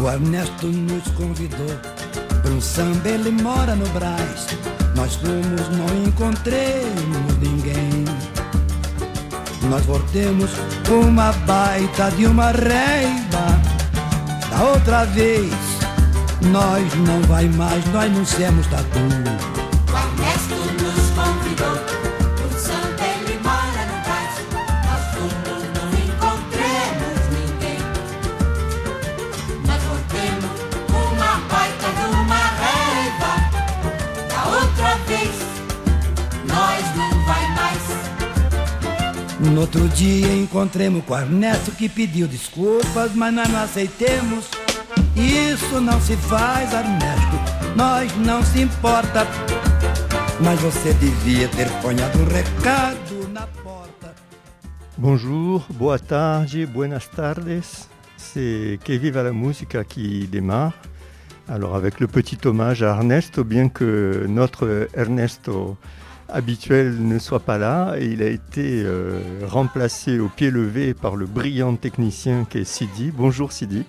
Ernesto nos convidou para samba, ele mora no Brás. Nós fomos, não encontremos ninguém. Nós voltemos uma baita de uma reiva. Da outra vez, nós não vai mais, nós não somos tatu. O Ernesto nos convidou pro samba, ele mora no Brás. Nós fomos, não encontremos ninguém. Nós voltemos uma baita de uma reiva. Da outra vez, nós não vai mais. No outro dia encontremos com o Ernesto, que pediu desculpas, mas nós não aceitemos. Isso não se faz, Ernesto, nós não se importa. Mas você devia ter ponhado um recado na porta. Bonjour, boa tarde, buenas tardes. C'est Que Viva la Musica qui démarre. Alors avec le petit hommage à Ernesto, bien que notre Ernesto habituel ne soit pas là, et il a été remplacé au pied levé par le brillant technicien qui est Sidi. Bonjour Sidi.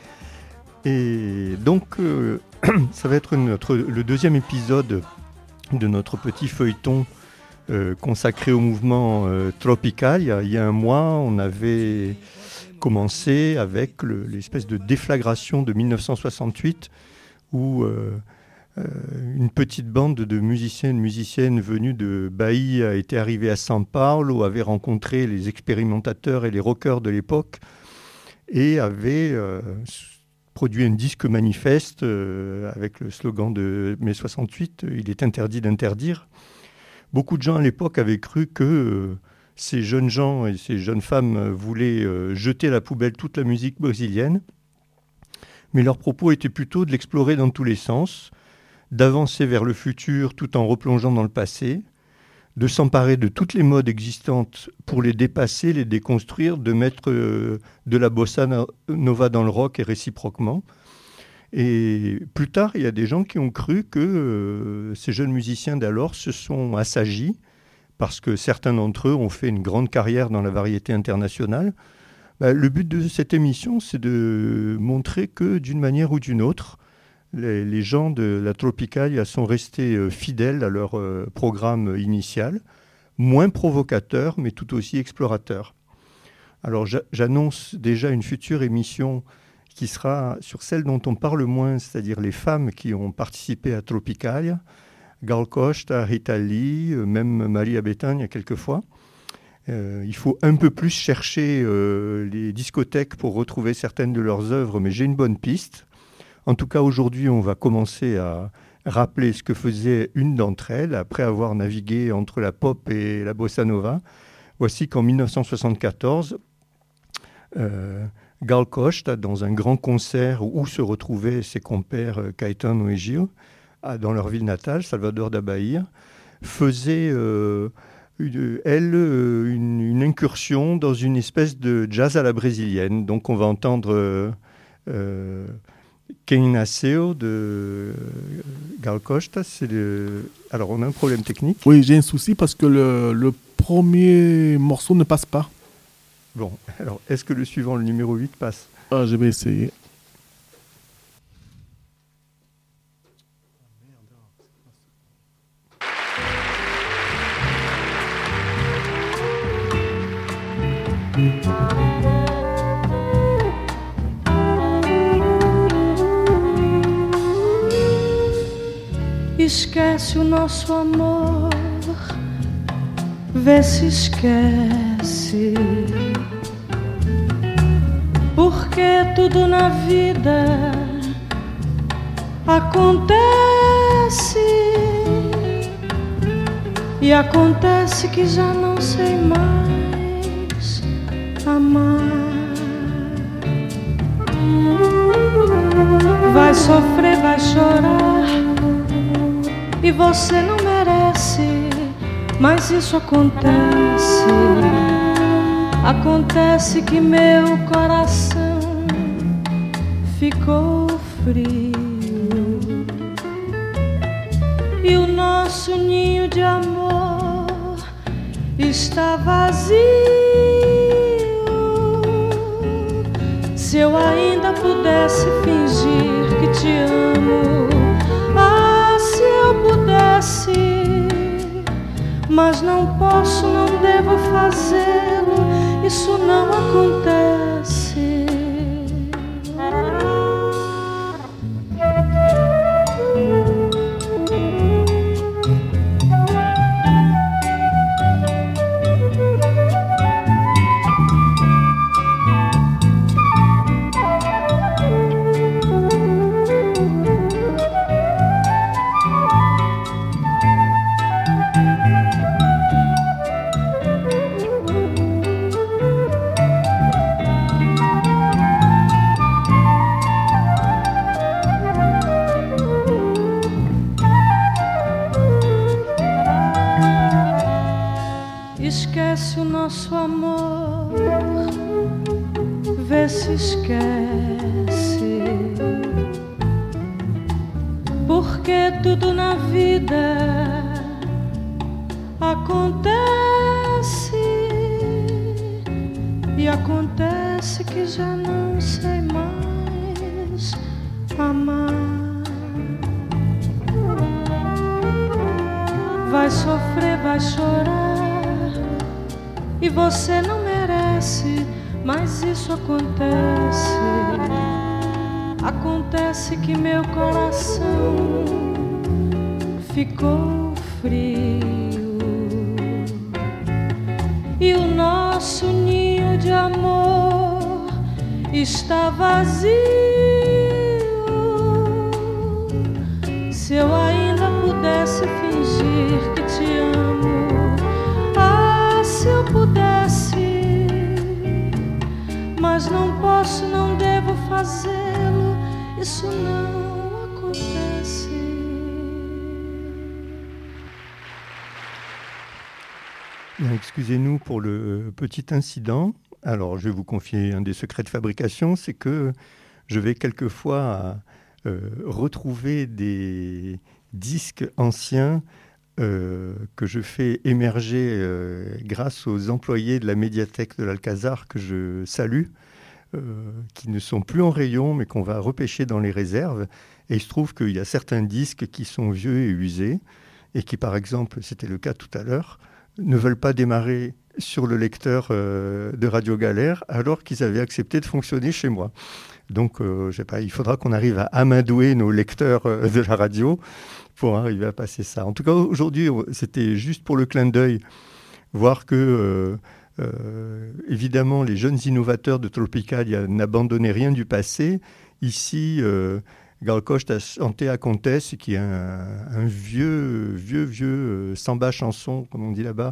Et donc ça va être le deuxième épisode de notre petit feuilleton consacré au mouvement tropical. Il y a un mois, on avait commencé avec l'espèce de déflagration de 1968 où une petite bande de musiciennes venues de Bahia était arrivée à São Paulo, avait rencontré les expérimentateurs et les rockers de l'époque et avait produit un disque manifeste avec le slogan de mai 68, « Il est interdit d'interdire ». Beaucoup de gens à l'époque avaient cru que ces jeunes gens et ces jeunes femmes voulaient jeter à la poubelle toute la musique brésilienne, mais leur propos était plutôt de l'explorer dans tous les sens, d'avancer vers le futur tout en replongeant dans le passé, de s'emparer de toutes les modes existantes pour les dépasser, les déconstruire, de mettre de la bossa nova dans le rock et réciproquement. Et plus tard, il y a des gens qui ont cru que ces jeunes musiciens d'alors se sont assagis, parce que certains d'entre eux ont fait une grande carrière dans la variété internationale. Le but de cette émission, c'est de montrer que d'une manière ou d'une autre, les gens de la Tropicalia sont restés fidèles à leur programme initial, moins provocateur, mais tout aussi explorateur. Alors j'annonce déjà une future émission qui sera sur celle dont on parle moins, c'est-à-dire les femmes qui ont participé à Tropicalia, Gal Costa, Rita Lee, même Maria Bethânia quelquefois. Il faut un peu plus chercher les discothèques pour retrouver certaines de leurs œuvres, mais j'ai une bonne piste. En tout cas, aujourd'hui, on va commencer à rappeler ce que faisait une d'entre elles, après avoir navigué entre la pop et la bossa nova. Voici qu'en 1974, Gal Costa, dans un grand concert où se retrouvaient ses compères Caetano et Gil, dans leur ville natale, Salvador da Bahia, faisait, une incursion dans une espèce de jazz à la brésilienne. Donc on va entendre Quem Nasceu de Gal Costa. Alors on a un problème technique. Oui, j'ai un souci parce que le premier morceau ne passe pas. Bon, alors est-ce que le suivant, le numéro 8, passe ? Je vais essayer. Esquece o nosso amor, vê se esquece, porque tudo na vida acontece, e acontece que já não sei mais amar. Vai sofrer, vai chorar, e você não merece, mas isso acontece. Acontece que meu coração ficou frio e o nosso ninho de amor está vazio. Se eu ainda pudesse fingir te amo. Ah, se eu pudesse, mas não posso, não devo fazê-lo. Isso não acontece. Esquece o nosso amor, vê se esquece, porque tudo na vida acontece, e acontece que já não sei mais amar. Vai sofrer, vai chorar, e você não merece, mas isso acontece. Acontece que meu coração ficou frio, e o nosso ninho de amor está vazio. Se eu ainda pudesse fingir que te amo, se eu pudesse, mas não posso, não devo fazê-lo. Isso não acontece. Bien, excusez-nous pour le petit incident. Alors, je vais vous confier un des secrets de fabrication, c'est que je vais quelquefois retrouver des disques anciens que je fais émerger grâce aux employés de la médiathèque de l'Alcazar que je salue, qui ne sont plus en rayon mais qu'on va repêcher dans les réserves. Et il se trouve qu'il y a certains disques qui sont vieux et usés et qui, par exemple, c'était le cas tout à l'heure, ne veulent pas démarrer sur le lecteur de Radio Galère alors qu'ils avaient accepté de fonctionner chez moi. Donc, je sais pas, il faudra qu'on arrive à amadouer nos lecteurs de la radio pour arriver à passer ça. En tout cas, aujourd'hui, c'était juste pour le clin d'œil, voir que, évidemment, les jeunes innovateurs de Tropicalia n'abandonnaient rien du passé. Ici, Gal Costa a chanté à Comtesse, qui est un vieux samba chanson, comme on dit là-bas,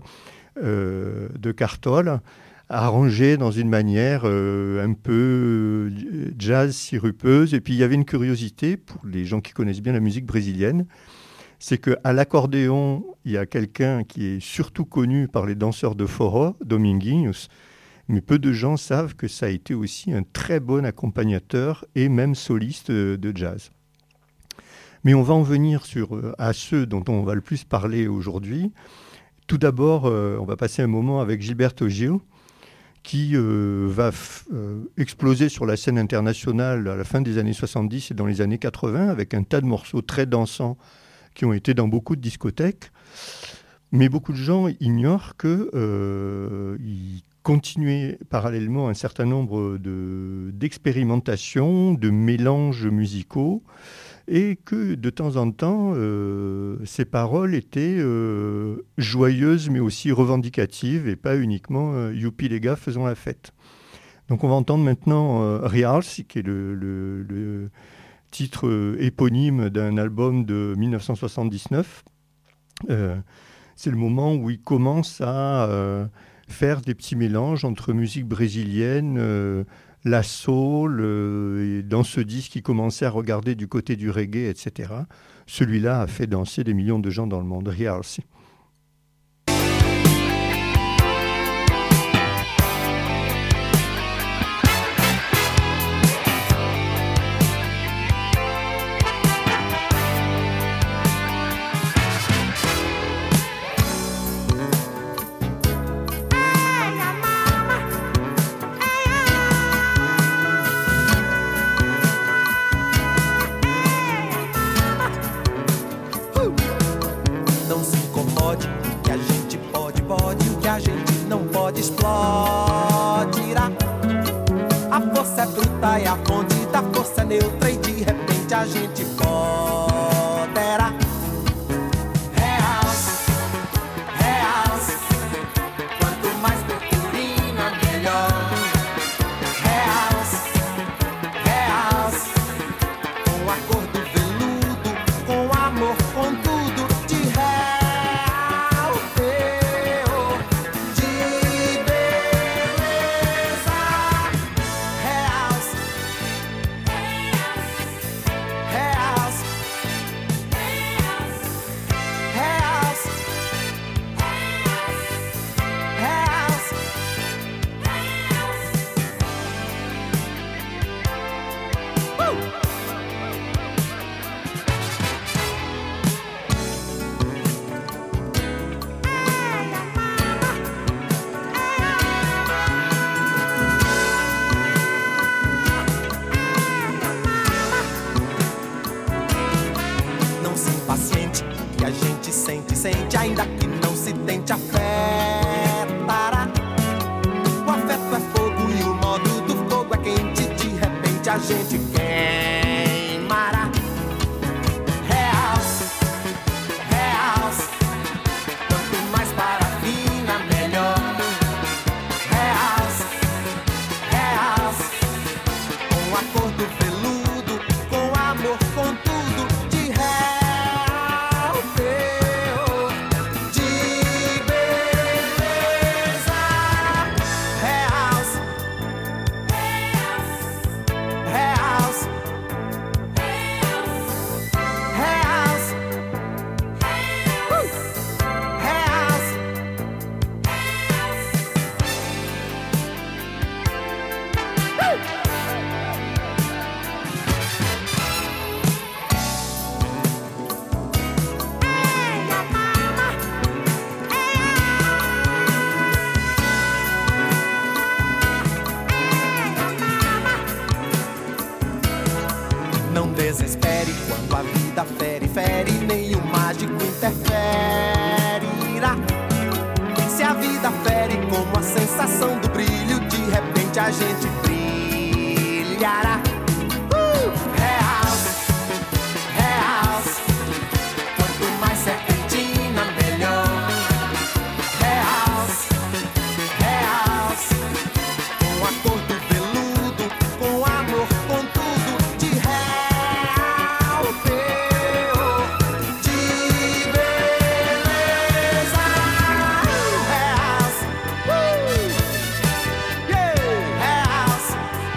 de Cartol, arrangé dans une manière un peu jazz sirupeuse. Et puis il y avait une curiosité pour les gens qui connaissent bien la musique brésilienne, c'est qu'à l'accordéon, il y a quelqu'un qui est surtout connu par les danseurs de forró, Dominguinhos, mais peu de gens savent que ça a été aussi un très bon accompagnateur et même soliste de jazz. Mais on va en venir à ceux dont on va le plus parler aujourd'hui. Tout d'abord, on va passer un moment avec Gilberto Gil, qui va exploser sur la scène internationale à la fin des années 70 et dans les années 80, avec un tas de morceaux très dansants qui ont été dans beaucoup de discothèques. Mais beaucoup de gens ignorent qu'il continuait parallèlement un certain nombre d'expérimentations, de mélanges musicaux, et que de temps en temps, ses paroles étaient joyeuses, mais aussi revendicatives, et pas uniquement « Youpi les gars, faisons la fête ». Donc on va entendre maintenant « Reals », qui est le titre éponyme d'un album de 1979. C'est le moment où il commence à faire des petits mélanges entre musique brésilienne, la soul, et dans ce disque, il commençait à regarder du côté du reggae, etc. Celui-là a fait danser des millions de gens dans le monde. Reals. Hey, a gente não pode explodir. A força é bruta e a fonte da força é neutra e de repente a gente poderá. Quanto mais purpurina, melhor. Com a cor do veludo, com amor, com tudo de real, de beleza. Reals, reals, reals, reals. Não se impaciente, que a gente sente, ainda que não se tente afetará. O afeto é fogo e o modo do fogo é quente, de repente a gente queimará. Reals, quanto mais parafina, melhor. Reals, com a cor do veludo, com amor, com tudo de real, de beleza. Reals, reals, reals, reals. Não desespere quando a vida fere, nem o mágico interferirá. Se a vida fere como a sensação do brilho, de repente a gente brilhará. Reals, quanto mais serpentina, melhor. Reals, com a cor do veludo, com amor, com tudo de real, de beleza. Reals, reals,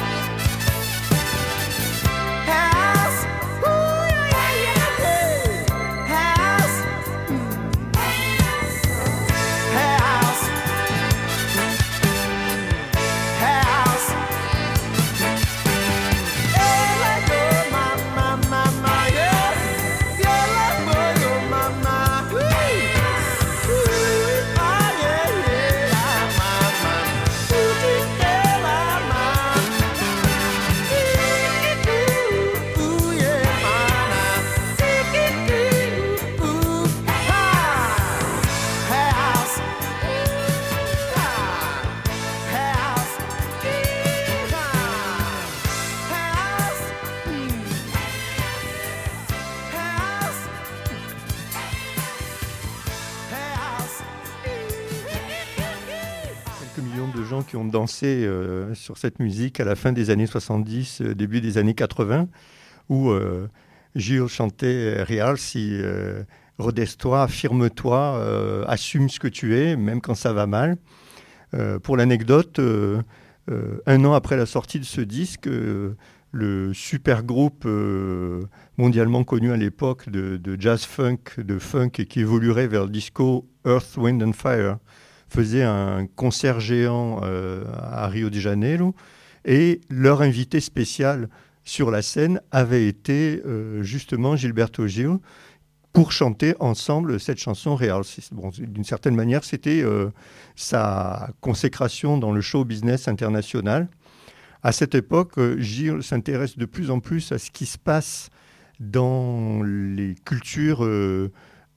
gens qui ont dansé sur cette musique à la fin des années 70, début des années 80, où Gilles chantait Real, si redresse-toi, affirme-toi, assume ce que tu es, même quand ça va mal. Pour l'anecdote, un an après la sortie de ce disque, le super groupe mondialement connu à l'époque de jazz funk, de funk et qui évoluerait vers le disco Earth, Wind and Fire, faisait un concert géant à Rio de Janeiro, et leur invité spécial sur la scène avait été justement Gilberto Gil, pour chanter ensemble cette chanson Real. Bon, d'une certaine manière, c'était sa consécration dans le show business international. À cette époque, Gilles s'intéresse de plus en plus à ce qui se passe dans les cultures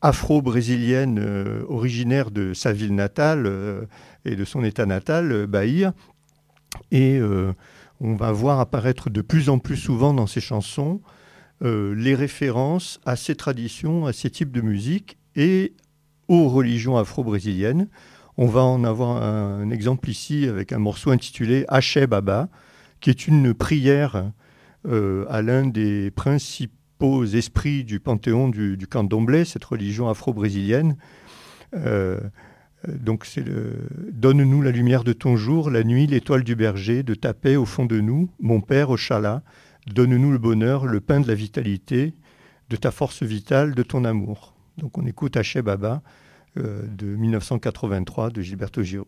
afro-brésilienne originaire de sa ville natale et de son état natal, Bahia. Et on va voir apparaître de plus en plus souvent dans ses chansons les références à ces traditions, à ces types de musique et aux religions afro-brésiliennes. On va en avoir un exemple ici avec un morceau intitulé Axé Baba, qui est une prière à l'un des principaux esprits du panthéon du candomblé, cette religion afro-brésilienne. Donc c'est Donne-nous la lumière de ton jour, la nuit, l'étoile du berger, de ta paix au fond de nous, mon Père, Ochala, donne-nous le bonheur, le pain de la vitalité, de ta force vitale, de ton amour. Donc on écoute Axé Baba de 1983 de Gilberto Gil.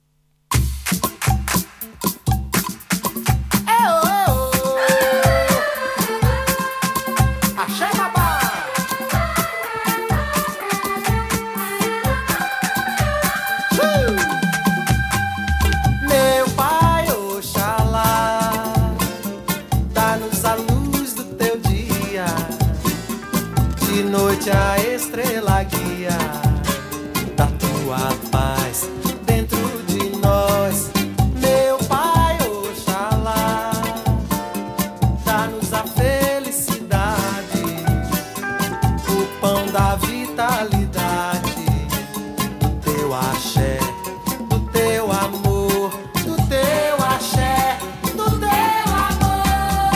Noite a estrela guia da tua paz dentro de nós, meu Pai Oxalá, dá-nos a felicidade, o pão da vitalidade, do teu axé, do teu amor, do teu axé, do teu amor.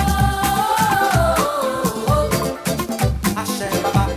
Axé Baba.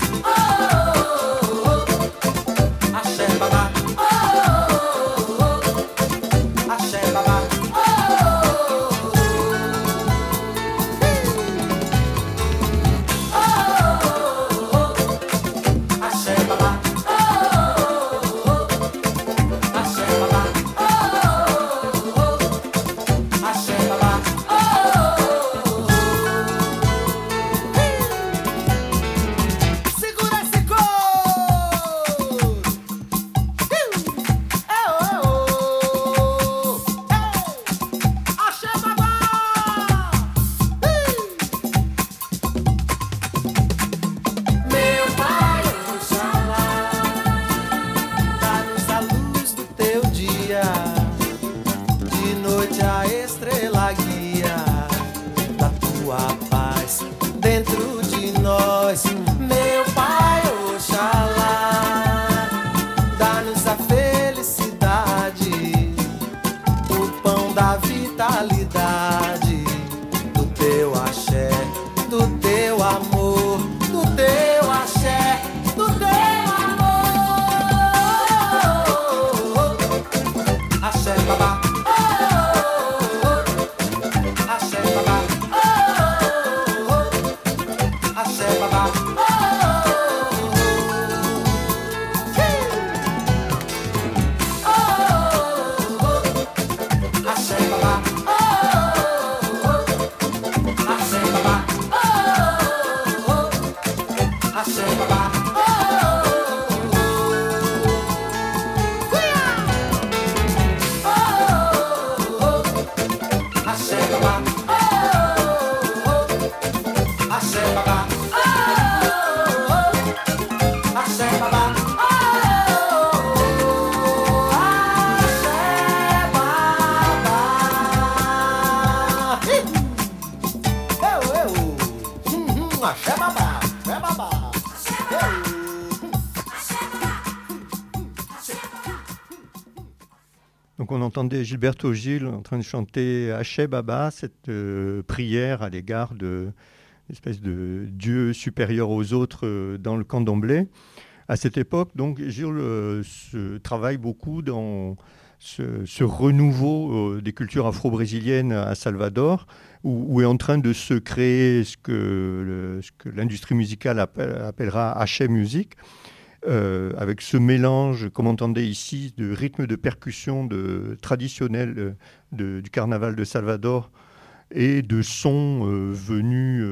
Donc on entendait Gilberto Gil en train de chanter Axé Baba, cette prière à l'égard d'une espèce de Dieu supérieur aux autres dans le candomblé. À cette époque, donc, Gil travaille beaucoup dans ce renouveau des cultures afro-brésiliennes à Salvador, où est en train de se créer ce que l'industrie musicale appellera Axé Music, avec ce mélange, comme on entendait ici, de rythmes de percussion traditionnels du carnaval de Salvador et de sons venus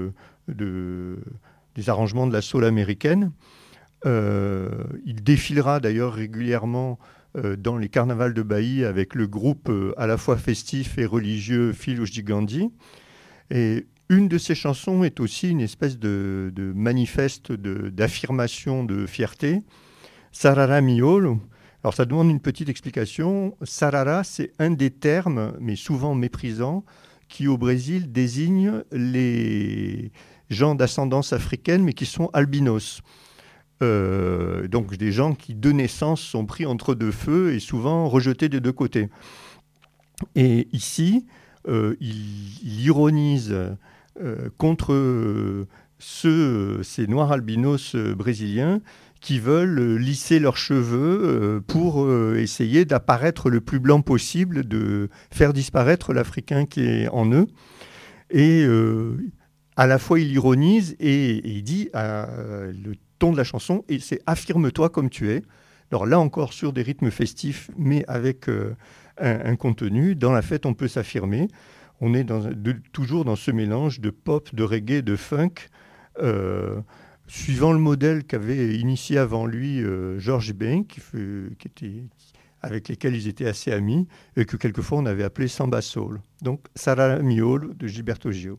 des arrangements de la soul américaine. Il défilera d'ailleurs régulièrement dans les carnavals de Bahia avec le groupe à la fois festif et religieux Filhos de Gandhi. Et Une de ces chansons est aussi une espèce de manifeste d'affirmation de fierté. Sarara miolo. Alors ça demande une petite explication. Sarara, c'est un des termes, mais souvent méprisants, qui au Brésil désigne les gens d'ascendance africaine, mais qui sont albinos. Donc des gens qui de naissance sont pris entre deux feux et souvent rejetés des deux côtés. Et ici, il ironise contre ces noirs albinos brésiliens qui veulent lisser leurs cheveux pour essayer d'apparaître le plus blanc possible, de faire disparaître l'Africain qui est en eux. Et à la fois, il ironise et il dit, le ton de la chanson, et c'est « Affirme-toi comme tu es ». Alors là encore, sur des rythmes festifs, mais avec un contenu. Dans la fête, on peut s'affirmer. On est toujours dans ce mélange de pop, de reggae, de funk, suivant le modèle qu'avait initié avant lui George Ben, avec lesquels ils étaient assez amis, et que quelquefois on avait appelé Samba Soul. Donc Sarara miolo de Gilberto Gil.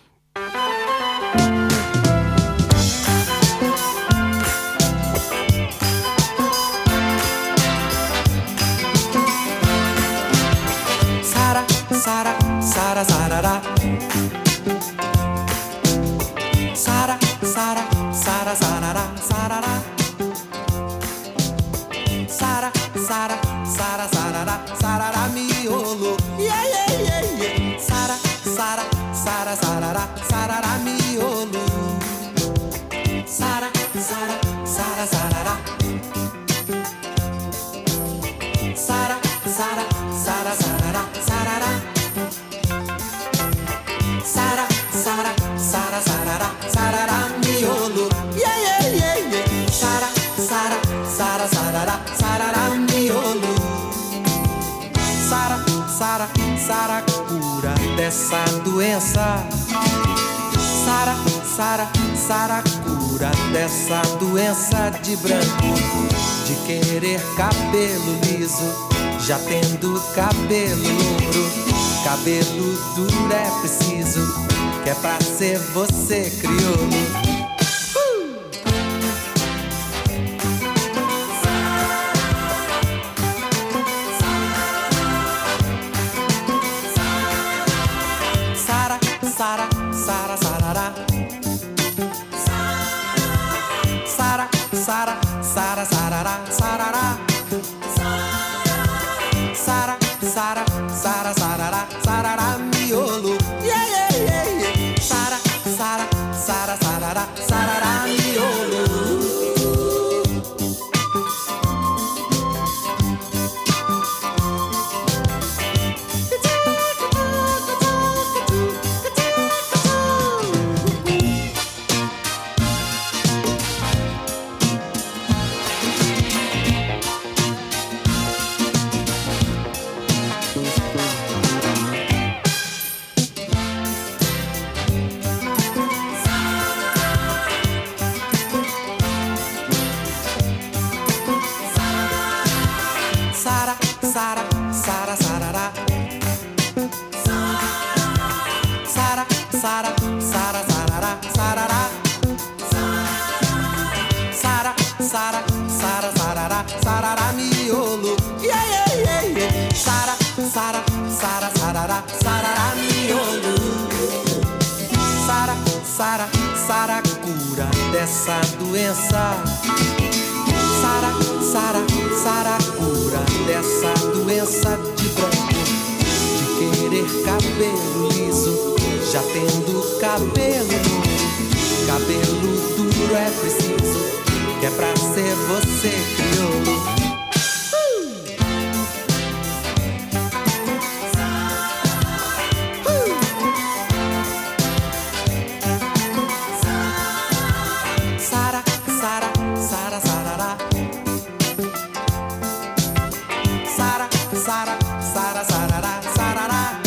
Sara, Sara, sarara. Sara, Sara, Sara, sarara, sarara. Sara, Sara, Sara, sarara, sarara, miolo. Yeah, yeah, yeah, yeah. Sara, Sara, Sara, sarara, sarara, miolo. Sara, Sara, Sara, sarara. Sara, Sara, Sara, sarara, sarara. Sara, Sara, Sara, sarara, sarara, miolo. Yeah, yeah, yeah, yeah. Sara, Sara, Sara, sarara, sarara, miolo. Sara, Sara, Sara, cura dessa doença. Sara, Sara, Sara, cura dessa doença de branco, de querer cabelo liso, já tendo cabelo louro. Cabelo duro é preciso, que é pra ser você crioulo. Sara, Sara, Sara, sarará. Sara, Sara, Sara, sarará, sarará. Sara, Sara, Sara, sarará, sarará, miolo. Yeah, yeah, yeah, yeah. Sara, Sara, Sara, sarará, sarará, miolo. Sara, Sara, Sara, sarará. Sara, Sara, Sara, sarará, sarará. Sara, Sara, Sara, sarará, sarará, miolo. Yeah, yeah, yeah, yeah. Sara, Sara, Sara, sarará, sarará, miolo. Sara, Sara, Sara, cura dessa doença. Sara, Sara, Sara, cura dessa doença de branco, de querer cabelo liso, já tendo cabelo duro. Cabelo duro é preciso, que é pra ser você crioulo. Sara, Sara, Sara, sarará. Sara, Sara, Sara, sarará, sarará.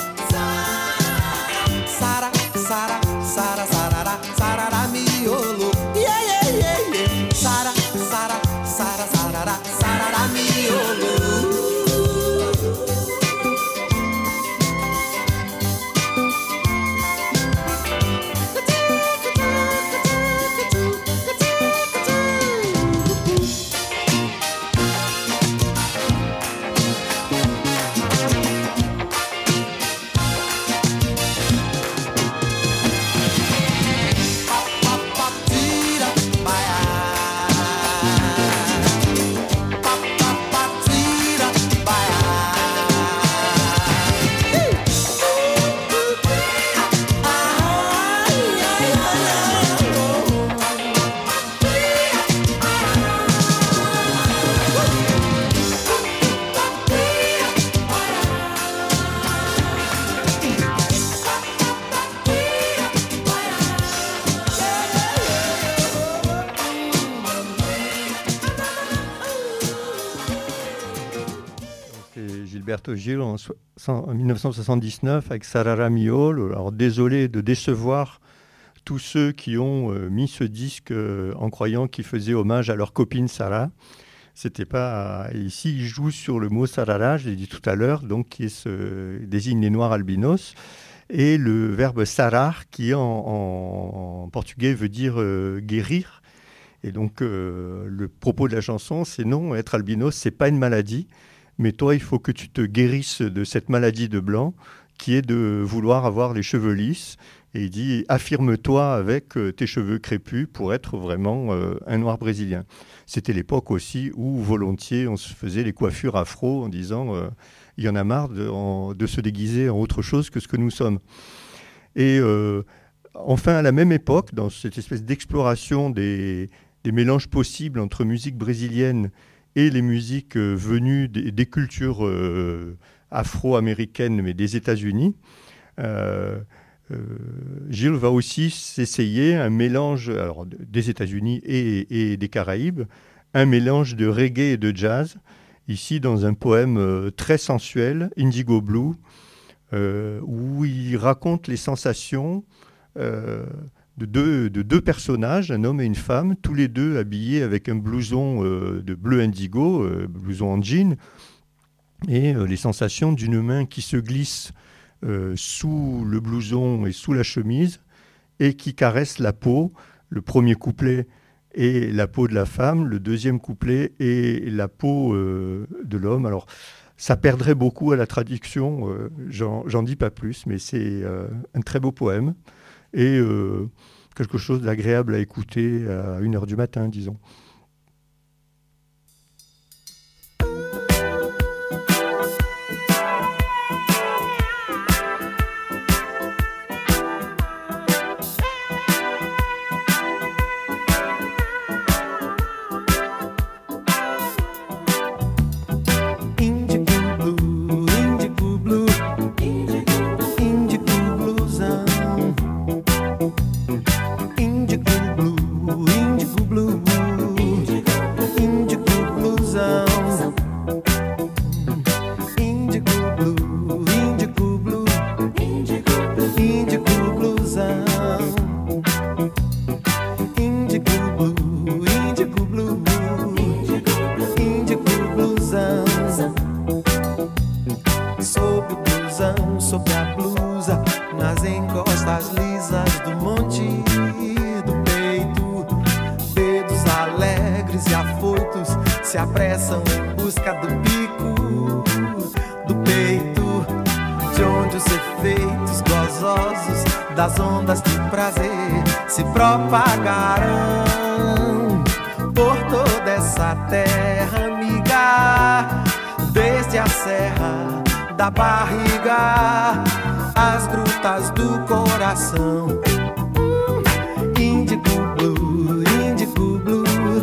Sara, Sara, Sara, sarará, sarará, miolo. Yeah, yeah, yeah, yeah. Sara, Sara, Sara, sarará, sarará, miolo. Gilberto Gil en 1979 avec Sarara Miolo. Alors désolé de décevoir tous ceux qui ont mis ce disque en croyant qu'il faisait hommage à leur copine Sarah. C'était pas... Ici, il joue sur le mot Sarara, je l'ai dit tout à l'heure, donc qui désigne les noirs albinos, et le verbe sarar, qui en portugais veut dire guérir. Et donc, le propos de la chanson, c'est non, être albinos, c'est pas une maladie, mais toi, il faut que tu te guérisses de cette maladie de blanc, qui est de vouloir avoir les cheveux lisses. Et il dit, affirme-toi avec tes cheveux crépus pour être vraiment un noir brésilien. C'était l'époque aussi où volontiers on se faisait les coiffures afro en disant il y en a marre de se déguiser en autre chose que ce que nous sommes. Et enfin, à la même époque, dans cette espèce d'exploration des mélanges possibles entre musique brésilienne et les musiques venues des cultures afro-américaines, mais des États-Unis, Gil va aussi s'essayer un mélange des États-Unis et des Caraïbes, un mélange de reggae et de jazz, ici dans un poème très sensuel, Indigo Blue, où il raconte les sensations de deux personnages, un homme et une femme, tous les deux habillés avec un blouson de bleu indigo, blouson en jean, et les sensations d'une main qui se glisse sous le blouson et sous la chemise et qui caresse la peau. Le premier couplet est la peau de la femme, le deuxième couplet est la peau de l'homme. Alors, ça perdrait beaucoup à la traduction, j'en dis pas plus, mais c'est un très beau poème et quelque chose d'agréable à écouter à 1h du matin, disons. Se apressam em busca do pico do peito, de onde os efeitos gozosos das ondas de prazer se propagarão por toda essa terra amiga, desde a serra da barriga às grutas do coração. Indigo blue, indigo blue,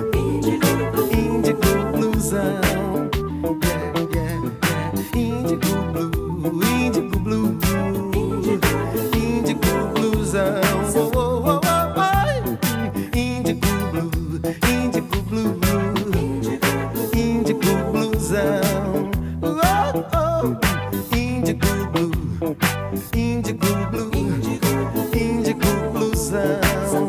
indigo blue, indigo blue, indigo bluesão, oh, oh, oh, oh. Indigo blue, indigo blue, indigo bluesão, oh, oh. Indigo blue, indigo blue, indigo bluesão,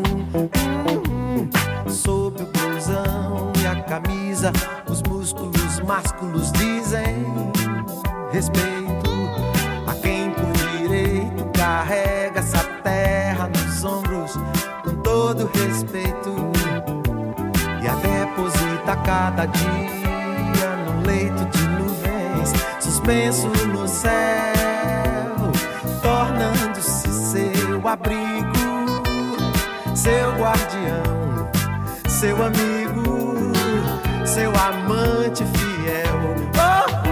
sob o blusão e a camisa, os músculos másculos dizem respeito a quem por direito carrega essa terra nos ombros com todo respeito e a deposita cada dia num leito de nuvens suspenso no céu, tornando-se seu abrigo, seu guardião, seu amigo, seu amante fiel. Oh!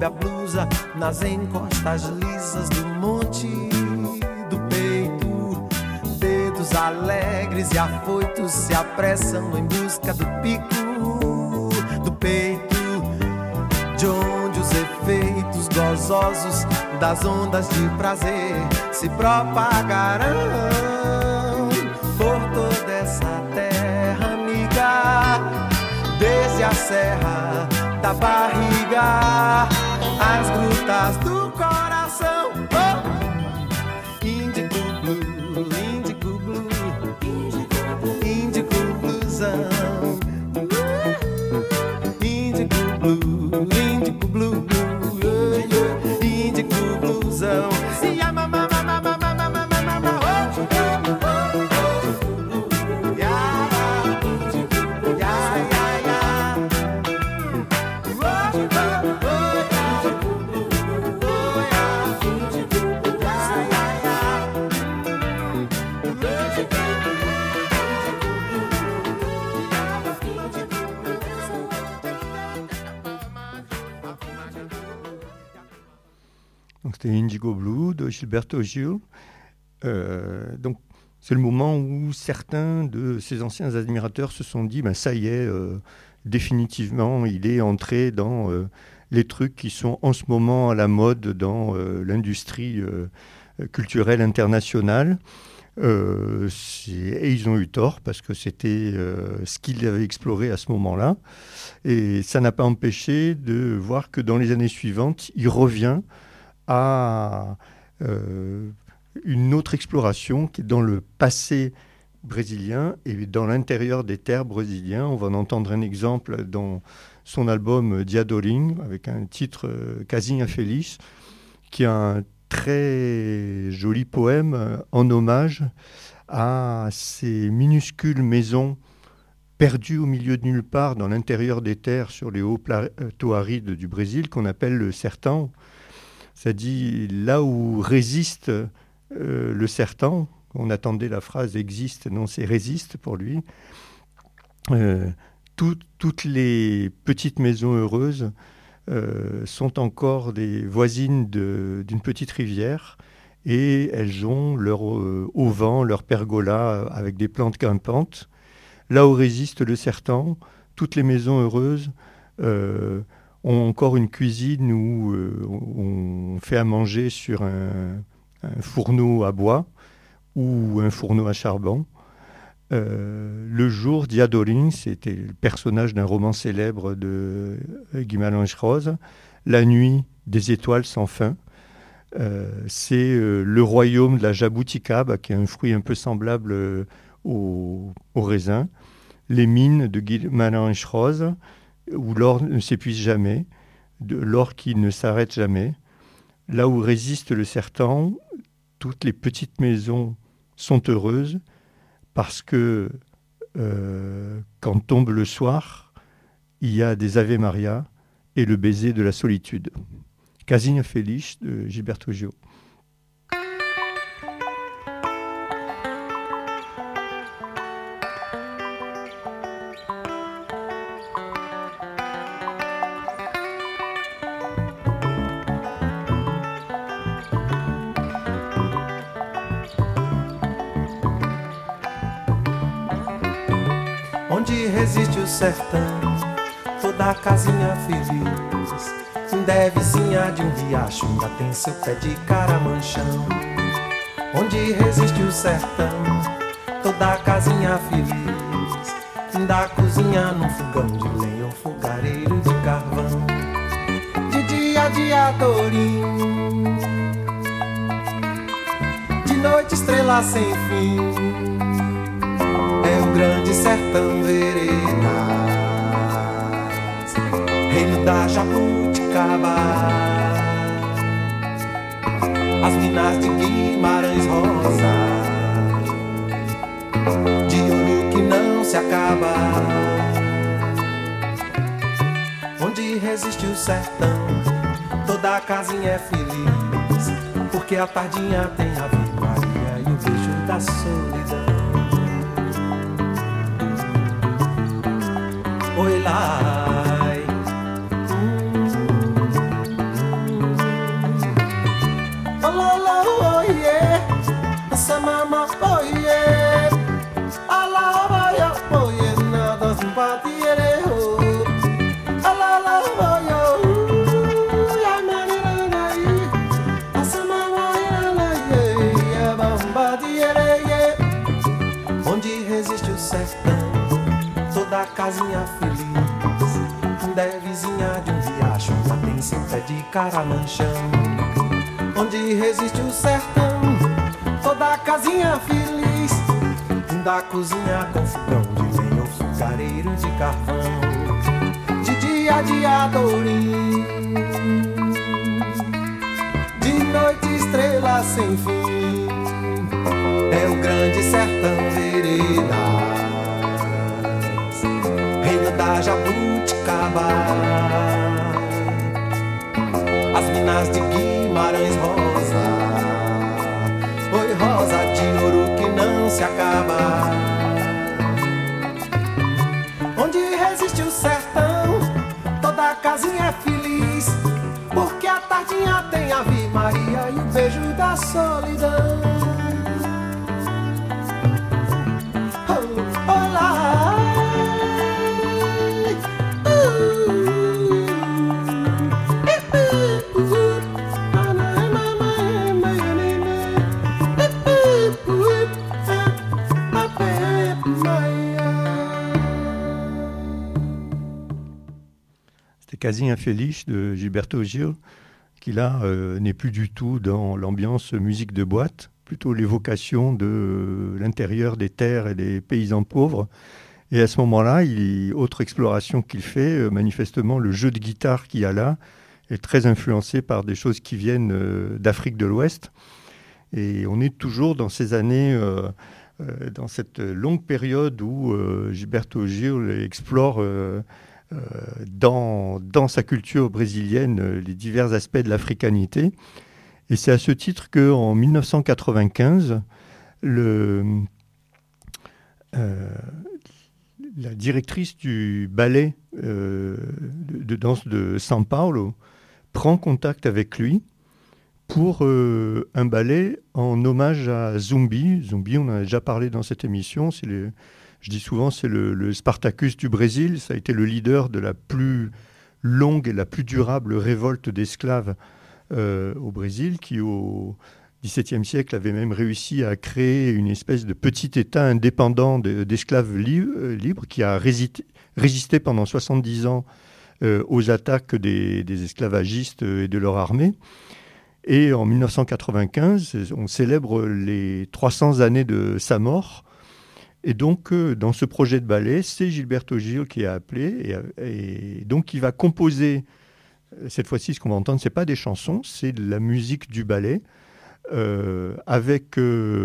sob a blusa, nas encostas lisas do monte do peito. Dedos alegres e afoitos se apressam em busca do pico do peito, de onde os efeitos gozosos das ondas de prazer se propagarão por toda essa terra amiga, desde a serra da barriga às grutas do coração. Oh! Índico blue, índico blue, índico bluesão. Índico blue, índico blue, índico bluesão. E a mamãe. Donc c'était Indigo Blue de Gilberto Gil. Donc c'est le moment où certains de ses anciens admirateurs se sont dit ça y est, définitivement il est entré dans les trucs qui sont en ce moment à la mode dans l'industrie culturelle internationale. Et ils ont eu tort parce que c'était ce qu'il avait exploré à ce moment-là. Et ça n'a pas empêché de voir que dans les années suivantes, il revient à une autre exploration qui est dans le passé brésilien et dans l'intérieur des terres brésiliens. On va en entendre un exemple dans son album Diadorim avec un titre Casinha Feliz, qui a un très joli poème en hommage à ces minuscules maisons perdues au milieu de nulle part dans l'intérieur des terres sur les hauts plateaux arides du Brésil qu'on appelle le sertão. Ça dit là où résiste le sertão. On attendait la phrase existe, non c'est résiste pour lui. Toutes les petites maisons heureuses sont encore des voisines d'une petite rivière et elles ont leur auvent, leur pergola avec des plantes grimpantes. Là où résiste le sertão, toutes les maisons heureuses ont encore une cuisine où on fait à manger sur un fourneau à bois ou un fourneau à charbon. Le jour, Diadorim, c'était le personnage d'un roman célèbre de Guimarães Rosa. La nuit, des étoiles sans fin. C'est le royaume de la jabuticaba, qui est un fruit un peu semblable au raisin. Les mines de Guimarães Rosa, où l'or ne s'épuise jamais, l'or qui ne s'arrête jamais. Là où résiste le sertão, toutes les petites maisons sont heureuses parce que quand tombe le soir, il y a des Ave Maria et le baiser de la solitude. Casinha Feliz de Gilberto Gil. Onde resiste o sertão, toda casinha feliz. Devezinha de um riacho, ainda tem seu pé de caramanchão. Onde resiste o sertão, toda casinha feliz. Da cozinha num fogão de lenha, um fogareiro de carvão. De dia, Diadorim, de noite, estrela sem fim. É o grande sertão veredas, reino da jabuticaba. As minas de Guimarães Rosa, de ouro que não se acaba. Onde resiste o sertão, toda a casinha é feliz, porque a tardinha tem Ave Maria e o beijo da solidão. Oi, lai. Onde resiste o sertão, toda casinha feliz, ainda é vizinha de um riacho, mas tem seu pé de caramanchão. Onde resiste o sertão, toda casinha feliz, ainda cozinha com fogão de lenha ou fogareiro de carvão. De dia a dia dourinho, de noite estrela sem fim, é o grande sertão veredas, reino da jabuticaba. As minas de Guimarães rosa, oi rosa de ouro que não se acaba. Onde resiste o sertão, toda casinha é feliz, porque a tardinha tem Ave Maria e o beijo da solidão. Casinha Feliz de Gilberto Gil, qui là n'est plus du tout dans l'ambiance musique de boîte, plutôt l'évocation de l'intérieur des terres et des paysans pauvres. Et à ce moment-là, autre exploration qu'il fait, manifestement le jeu de guitare qu'il y a là est très influencé par des choses qui viennent d'Afrique de l'Ouest. Et on est toujours dans ces années, dans cette longue période où Gilberto Gil explore dans sa culture brésilienne les divers aspects de l'africanité. Et c'est à ce titre qu'en 1995, la directrice du ballet de danse de São Paulo prend contact avec lui pour un ballet en hommage à Zumbi. Zumbi, on en a déjà parlé dans cette émission, je dis souvent, c'est le Spartacus du Brésil. Ça a été le leader de la plus longue et la plus durable révolte d'esclaves au Brésil, qui au XVIIe siècle avait même réussi à créer une espèce de petit État indépendant d'esclaves libres qui a résisté pendant 70 ans aux attaques des esclavagistes et de leur armée. Et en 1995, on célèbre les 300 années de sa mort. Et donc, dans ce projet de ballet, c'est Gilberto Gil qui est appelé. Et donc, il va composer, cette fois-ci, ce qu'on va entendre, ce n'est pas des chansons, c'est de la musique du ballet, avec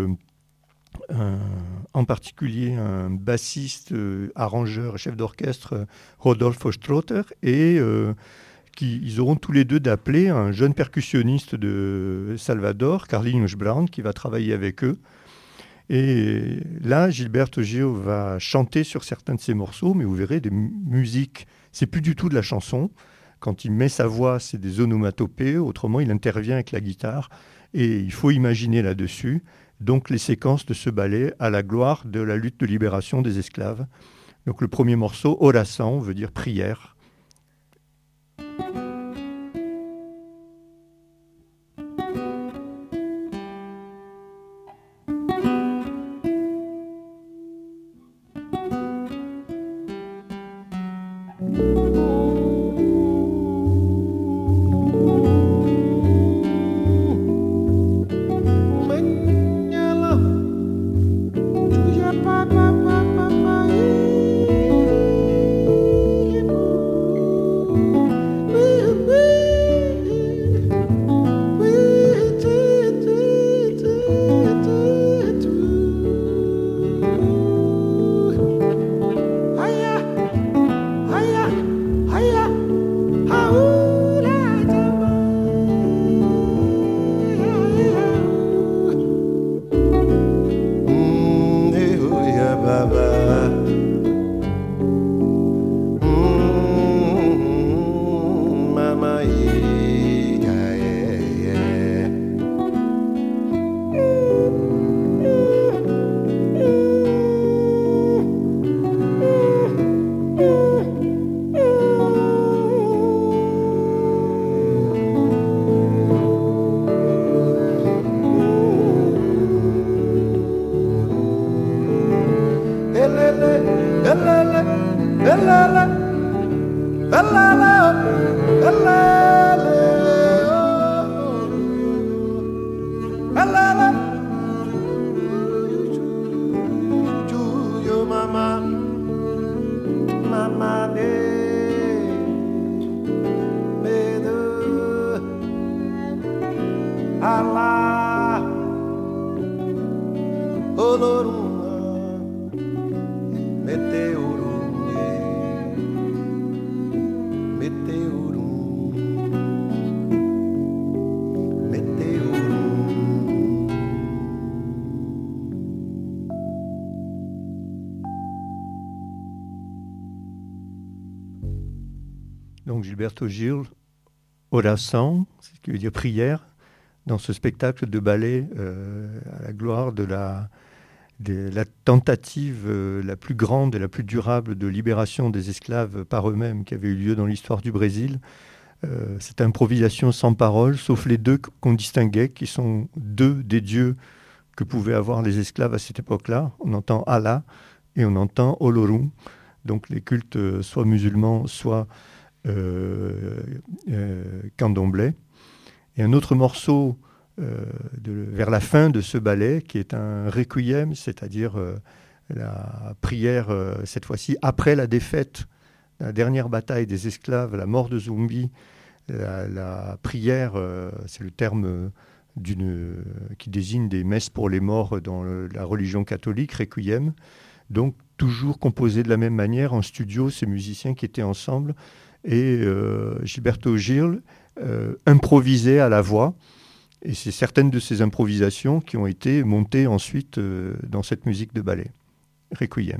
en particulier un bassiste, arrangeur, chef d'orchestre, Rodolfo Strotter, et ils auront tous les deux d'appeler un jeune percussionniste de Salvador, Carlinhos Brown, qui va travailler avec eux. Et là, Gilberto Gil va chanter sur certains de ses morceaux, mais vous verrez des musiques, c'est plus du tout de la chanson. Quand il met sa voix, c'est des onomatopées, autrement il intervient avec la guitare, et il faut imaginer là-dessus donc les séquences de ce ballet à la gloire de la lutte de libération des esclaves. Donc le premier morceau, Oração, veut dire prière. Donc Gilberto Gil, oração, ce qui veut dire prière, dans ce spectacle de ballet à la gloire de la tentative la plus grande et la plus durable de libération des esclaves par eux-mêmes qui avait eu lieu dans l'histoire du Brésil. Cette improvisation sans parole, sauf les deux qu'on distinguait, qui sont deux des dieux que pouvaient avoir les esclaves à cette époque-là. On entend Allah et on entend Olorum, donc les cultes soit musulmans, soit candomblé. Et un autre morceau vers la fin de ce ballet, qui est un requiem, c'est-à-dire la prière, cette fois-ci, après la défaite, la dernière bataille des esclaves, la mort de Zumbi. La prière, c'est le terme qui désigne des messes pour les morts dans la religion catholique, requiem. Donc, toujours composé de la même manière en studio, ces musiciens qui étaient ensemble. Et Gilberto Gil improvisait à la voix. Et c'est certaines de ces improvisations qui ont été montées ensuite dans cette musique de ballet, Requiem.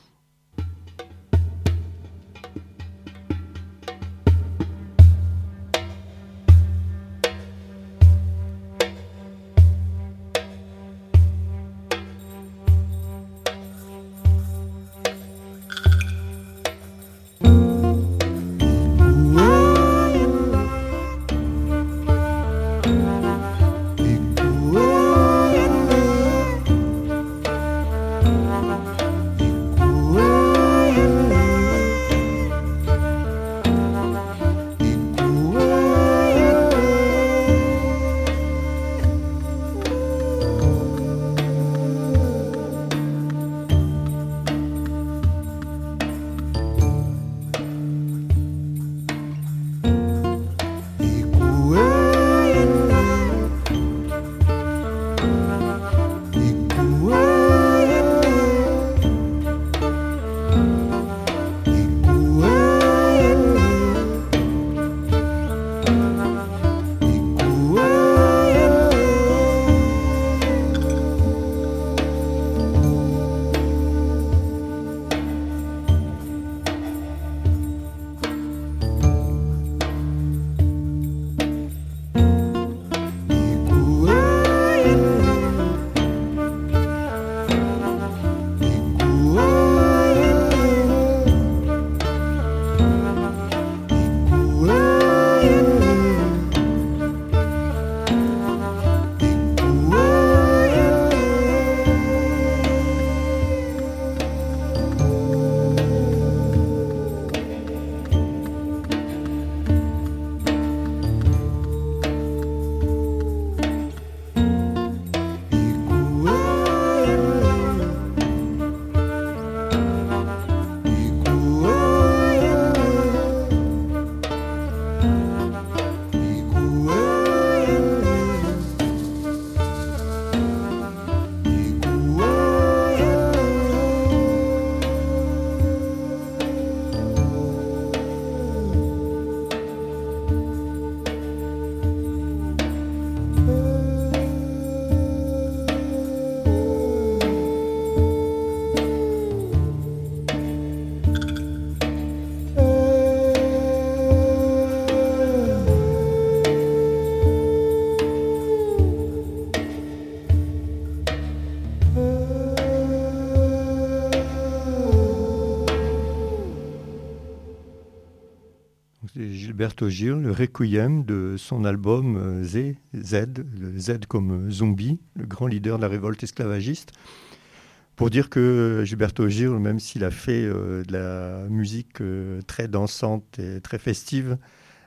Gilberto Gil, le Requiem de son album Z, le Z comme zombie, le grand leader de la révolte esclavagiste. Pour dire que Gilberto Gil, même s'il a fait de la musique très dansante et très festive,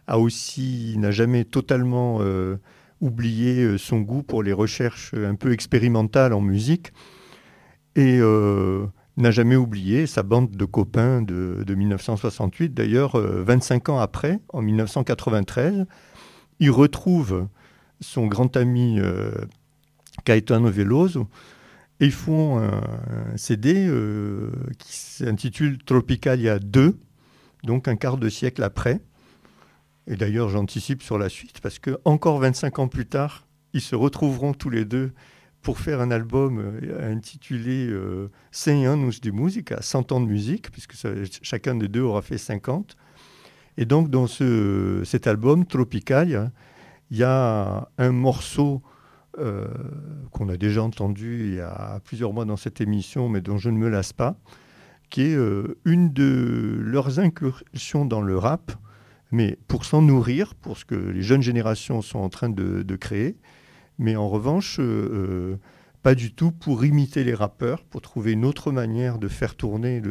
n'a jamais totalement oublié son goût pour les recherches un peu expérimentales en musique et n'a jamais oublié sa bande de copains de 1968. D'ailleurs, 25 ans après, en 1993, il retrouve son grand ami Caetano Veloso et ils font un CD qui s'intitule Tropicalia 2, donc un quart de siècle après. Et d'ailleurs, j'anticipe sur la suite, parce que encore 25 ans plus tard, ils se retrouveront tous les deux pour faire un album intitulé 100 anos de música, 100 ans de musique, puisque chacun des deux aura fait 50. Et donc, dans cet album, Tropicalia, il y a un morceau qu'on a déjà entendu il y a plusieurs mois dans cette émission, mais dont je ne me lasse pas, qui est une de leurs incursions dans le rap, mais pour s'en nourrir, pour ce que les jeunes générations sont en train de créer, mais en revanche, pas du tout pour imiter les rappeurs, pour trouver une autre manière de faire tourner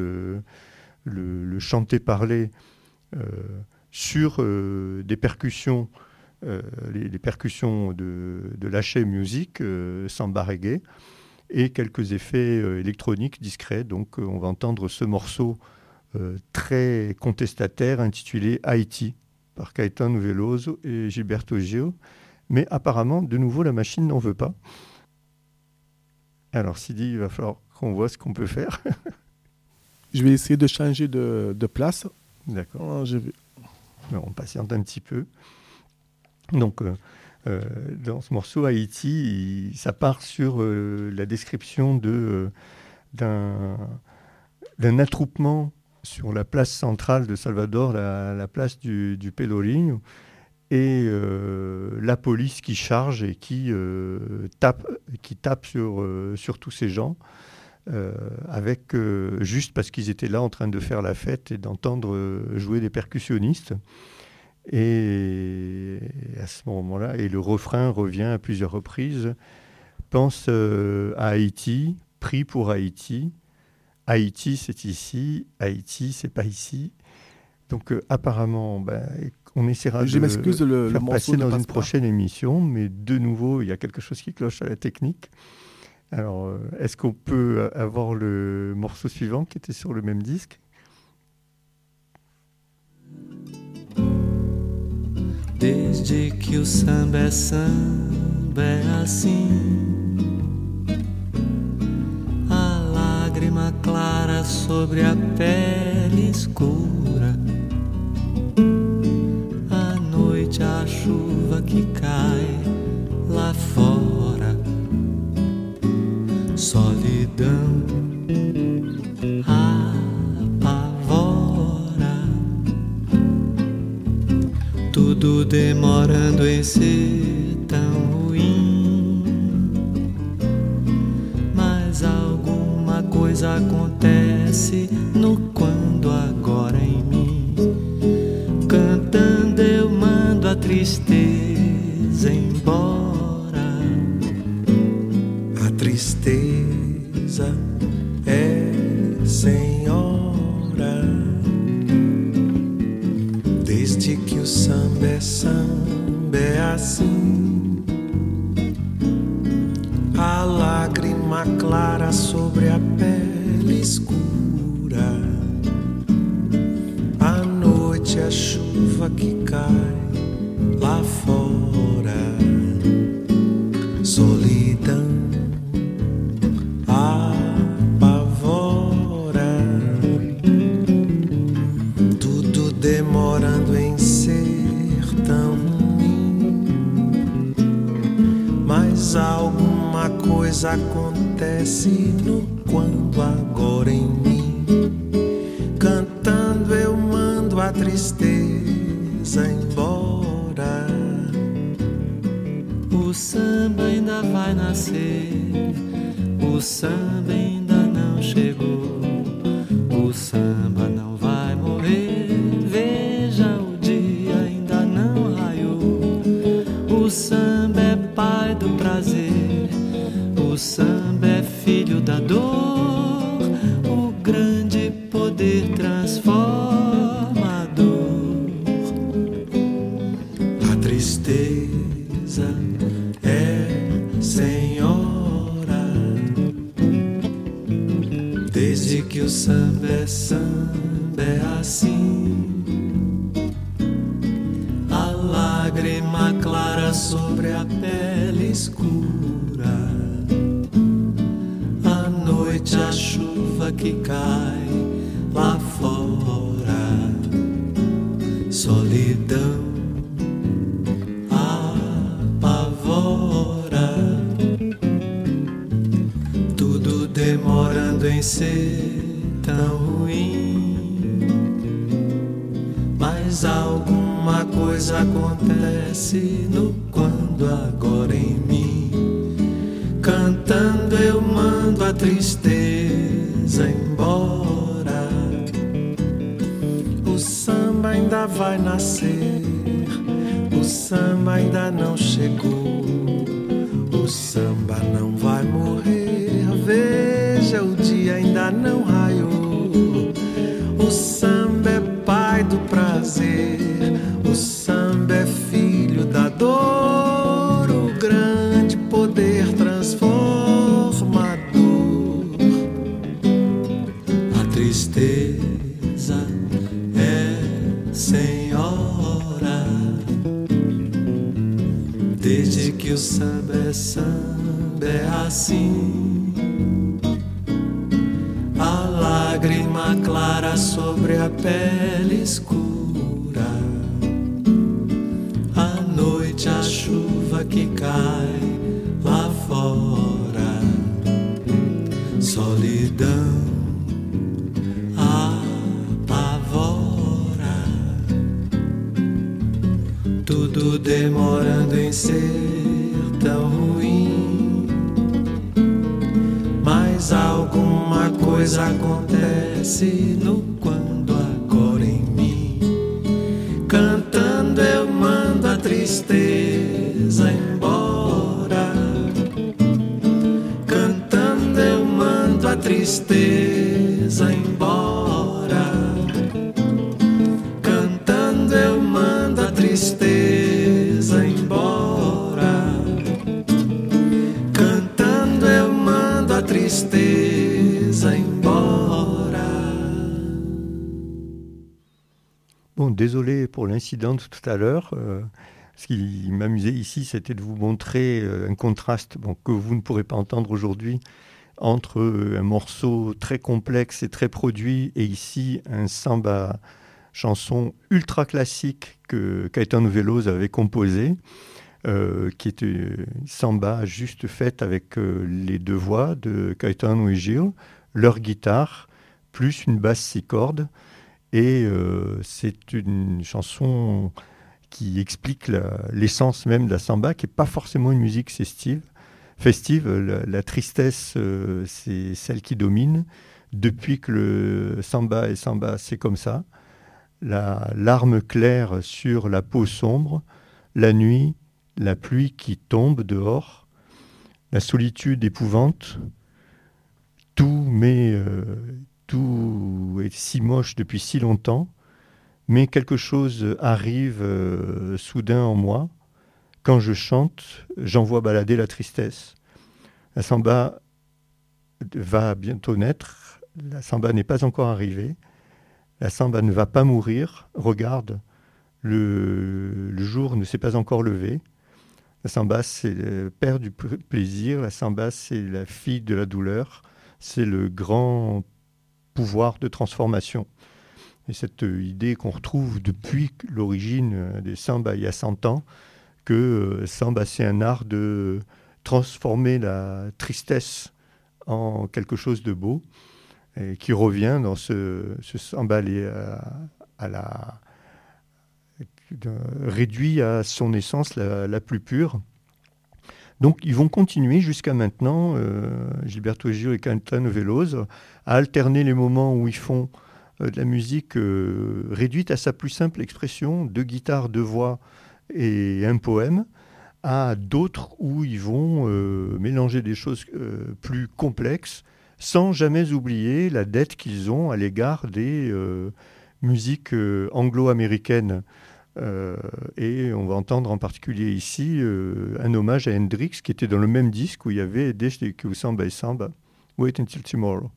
le chanté-parler sur des percussions, les percussions de lâcher musique, samba reggae, et quelques effets électroniques discrets. Donc on va entendre ce morceau très contestataire intitulé Haïti par Caetano Veloso et Gilberto Gil. Mais apparemment, de nouveau, la machine n'en veut pas. Alors Sidi, il va falloir qu'on voit ce qu'on peut faire. Je vais essayer de changer de place. D'accord. On patiente un petit peu. Donc, dans ce morceau Haïti, ça part sur la description d'un attroupement sur la place centrale de Salvador, la place du Pelourinho, et la police qui charge et qui tape sur tous ces gens, avec juste parce qu'ils étaient là en train de faire la fête et d'entendre jouer des percussionnistes. Et à ce moment-là, et le refrain revient à plusieurs reprises, pense à Haïti, prie pour Haïti. Haïti, c'est ici. Haïti, c'est pas ici. Donc, apparemment, on essaiera de faire passer dans une prochaine émission. Mais de nouveau, il y a quelque chose qui cloche à la technique. Alors, est-ce qu'on peut avoir le morceau suivant qui était sur le même disque ? Desde que o samba é assim, a lágrima clara sobre a pele escura, à noite a chuva que cai lá fora, solidão tudo demorando em ser tão ruim, mas alguma coisa acontece no quando agora em mim. Cantando eu mando a tristeza embora. A tristeza é senhora. Desde que o samba é assim, a lágrima clara sobre a pele escura, à noite a chuva que cai lá fora, solidão demorando em ser tão ruim, mas alguma coisa acontece no quando agora em mim. Cantando eu mando a tristeza embora. O samba ainda vai nascer, o samba ainda não chegou, o samba não vai morrer. O samba é pai do prazer, o samba é filho da dor. lágrima clara sobre a pele escura, à noite a chuva que cai lá fora, solidão apavora, tudo demorando em ser tão ruim, mas alguma coisa acontece no quando agora em mim. Cantando eu mando a tristeza embora. O samba ainda vai nascer, o samba ainda não chegou, o samba não vai morrer. Veja, o dia ainda não raiou. O samba é pai do prazer, o samba é filho da dor, o grande poder transformador. A tristeza é senhora, desde que o samba é assim. A lágrima clara sobre a pele escura, à noite a chuva que cai lá fora, solidão apavora, tudo demorando em ser tão ruim, mas alguma coisa acontece no quando agora em mim. Cantando eu mando a tristeza embora, cantando eu mando a tristeza embora, cantando eu mando a tristeza embora, cantando eu mando a tristeza embora. Bon, désolé pour l'incident de tout à l'heure. Ce qui m'amusait ici, c'était de vous montrer un contraste que vous ne pourrez pas entendre aujourd'hui entre un morceau très complexe et très produit et ici un samba chanson ultra classique que Caetano Veloso avait composé, qui était une samba juste faite avec les deux voix de Caetano et Gil, leur guitare, plus une basse 6 cordes. Et c'est une chanson qui explique l'essence même de la samba, qui n'est pas forcément une musique festive. La tristesse, c'est celle qui domine. Depuis que le samba est samba, c'est comme ça. La larme claire sur la peau sombre, la nuit, la pluie qui tombe dehors, la solitude épouvante, tout est si moche depuis si longtemps, mais quelque chose arrive soudain en moi. Quand je chante, j'envoie balader la tristesse. La samba va bientôt naître, la samba n'est pas encore arrivée, la samba ne va pas mourir, regarde, le jour ne s'est pas encore levé. La samba, c'est le père du plaisir, la samba, c'est la fille de la douleur, c'est le grand pouvoir de transformation. Et cette idée qu'on retrouve depuis l'origine des samba il y a 100 ans, que samba, c'est un art de transformer la tristesse en quelque chose de beau, et qui revient dans ce samba réduit à son essence la plus pure. Donc ils vont continuer jusqu'à maintenant, Gilberto Gil et Caetano Veloso, à alterner les moments où ils font de la musique réduite à sa plus simple expression, 2 guitares, 2 voix et un poème, à d'autres où ils vont mélanger des choses plus complexes, sans jamais oublier la dette qu'ils ont à l'égard des musiques anglo-américaines. Et on va entendre en particulier ici un hommage à Hendrix qui était dans le même disque où il y avait Desde que o samba é samba, Wait Until Tomorrow.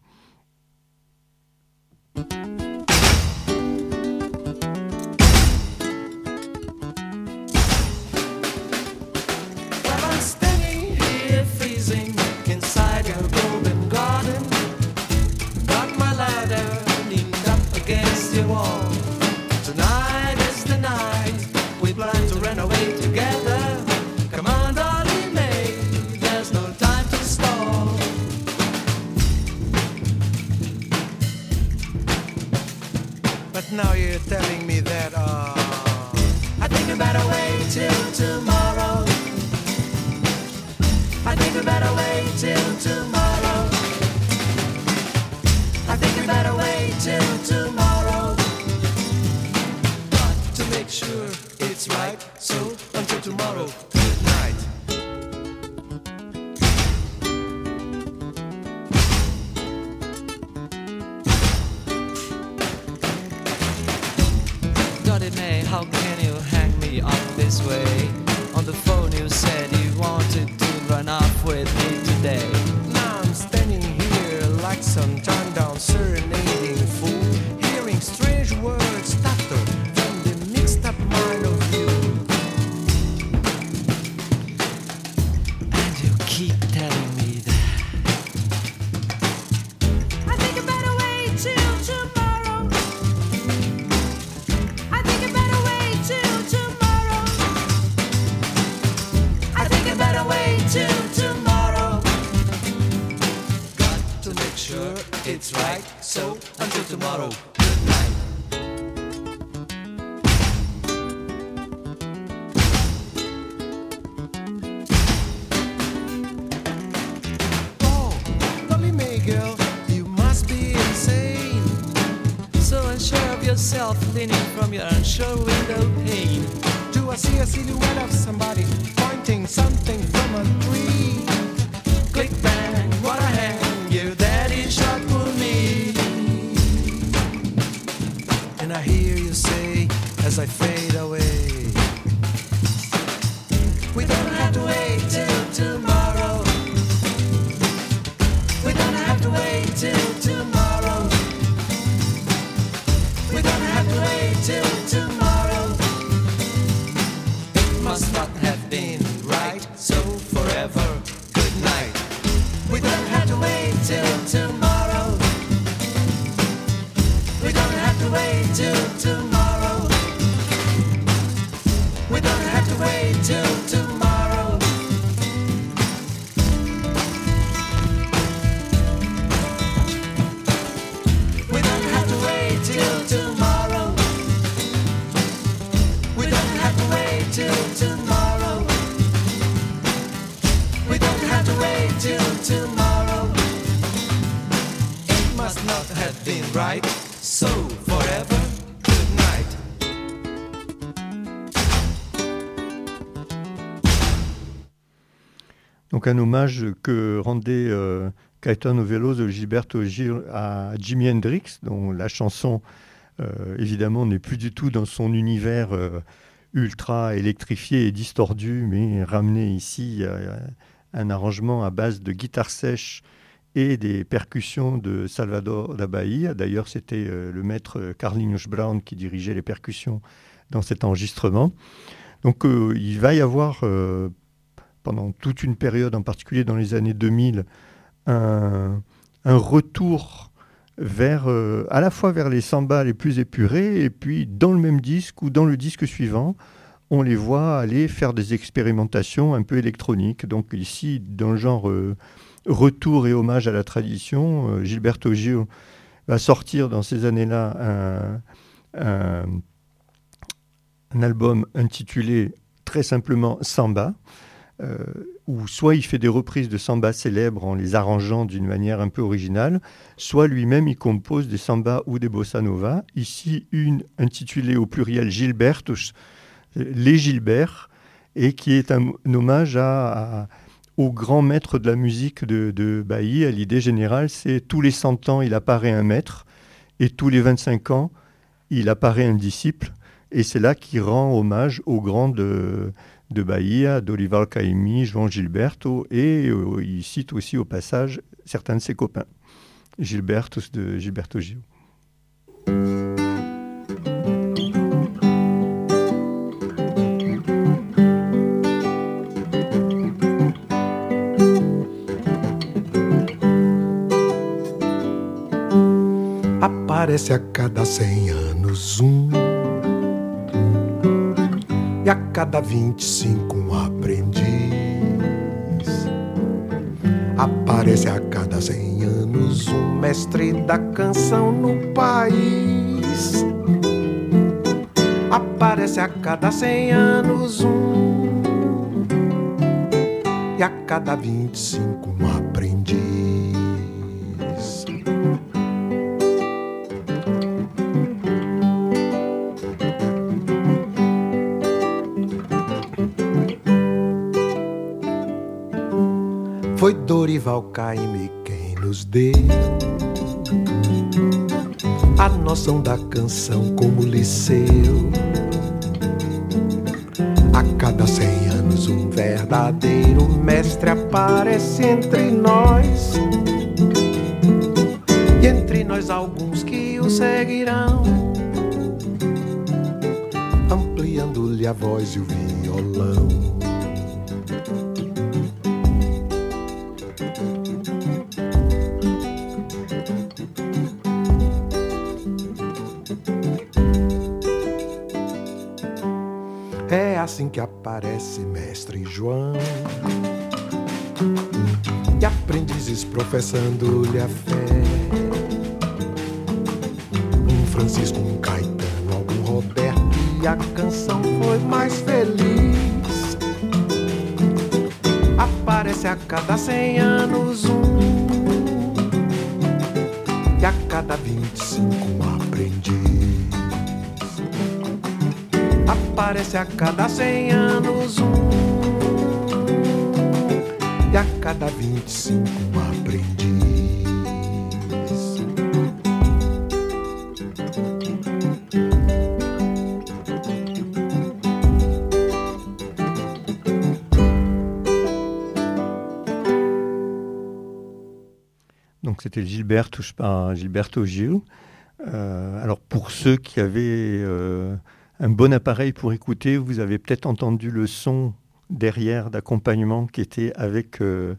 now you're telling me that I think we better wait till tomorrow. I think we better wait till tomorrow. I think we better wait till tomorrow. Got to make sure it's right. So until tomorrow, good night. How can you hang me up this way? On the phone you said you wanted to run off with me today. Now I'm standing here like some turned down serenading fool, hearing strange words stutter from the mixed up mind of you. And you keep telling me that I think I better wait till tomorrow. I think I better wait till tomorrow. I think I better wait till tomorrow. Got to make sure it's right. So until tomorrow, good night. Oh, Dolly Mae girl, you must be insane. so unsure of yourself, leaning from your unsure window pane. Do I see a silhouette of somebody pointing something from a tree? Click bang, what a hang, your daddy shot for me. And I hear you say as I fade away, we don't have to wait till tomorrow. We don't have to wait till tomorrow. We don't have to wait till tomorrow. It must not have been right, so forever, good night. We don't have to wait till tomorrow. We don't have to wait till tomorrow. We don't have to wait till tomorrow. We don't have to wait till tomorrow. We don't have to wait till tomorrow. We don't have to wait till tomorrow. It must not have been right, so forever, good night. Donc un hommage que rendait Caetano Veloso Gilberto Gil à Jimi Hendrix, dont la chanson évidemment n'est plus du tout dans son univers ultra électrifié et distordu, mais ramené ici à un arrangement à base de guitare sèche et des percussions de Salvador da Bahia. D'ailleurs, c'était le maître Carlinhos Brown qui dirigeait les percussions dans cet enregistrement. Donc il va y avoir, pendant toute une période, en particulier dans les années 2000, un retour vers, à la fois vers les sambas les plus épurés, et puis dans le même disque ou dans le disque suivant, on les voit aller faire des expérimentations un peu électroniques. Donc ici, dans le genre retour et hommage à la tradition, Gilberto Gil va sortir dans ces années-là un album intitulé très simplement Samba, où soit il fait des reprises de samba célèbres en les arrangeant d'une manière un peu originale, soit lui-même il compose des sambas ou des bossa nova. Ici, une intitulée au pluriel Gilbertos, les Gilbert, et qui est un hommage au grand maître de la musique de Bahia. L'idée générale, c'est tous les 100 ans, il apparaît un maître, et tous les 25 ans, il apparaît un disciple. Et c'est là qu'il rend hommage aux grands de Bahia, Dorival Caymmi, João Gilberto, et il cite aussi au passage certains de ses copains, Gilbertos de Gilberto Gil. Aparece a cada 100 anos e a cada 25 aprendiz. Aparece a cada 100 anos mestre da canção no país. Aparece a cada 100 anos um, e a cada 25 um aprendiz. Foi Dorival Caymmi quem nos deu a noção da canção como liceu. A cada 100 anos um verdadeiro mestre aparece entre nós, e entre nós alguns que o seguirão, ampliando-lhe a voz e o violão. É assim que aparece Mestre João e aprendizes professando-lhe a fé. Um Francisco, um Caetano, algum Roberto, e a canção foi mais feliz. Aparece a cada 100 anos um, e a cada 25 um aprendiz. Aparece a cada 100 anos um, e a cada 25 um aprendiz. Donc c'était Gilbert touche par Gilberto Gil. Alors pour ceux qui avaient un bon appareil pour écouter, vous avez peut-être entendu le son derrière d'accompagnement qui était avec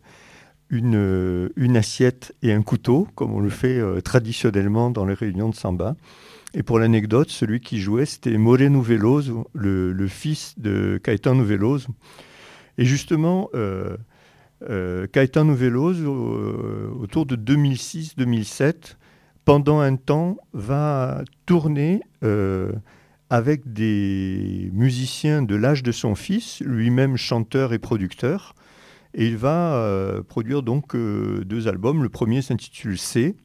une assiette et un couteau, comme on le fait traditionnellement dans les réunions de samba. Et pour l'anecdote, celui qui jouait, c'était Moreno Veloso, le fils de Caetano Veloso. Et justement, Caetano Veloso, autour de 2006-2007, pendant un temps, va tourner avec des musiciens de l'âge de son fils, lui-même chanteur et producteur. Et il va produire donc 2 albums. Le premier s'intitule C.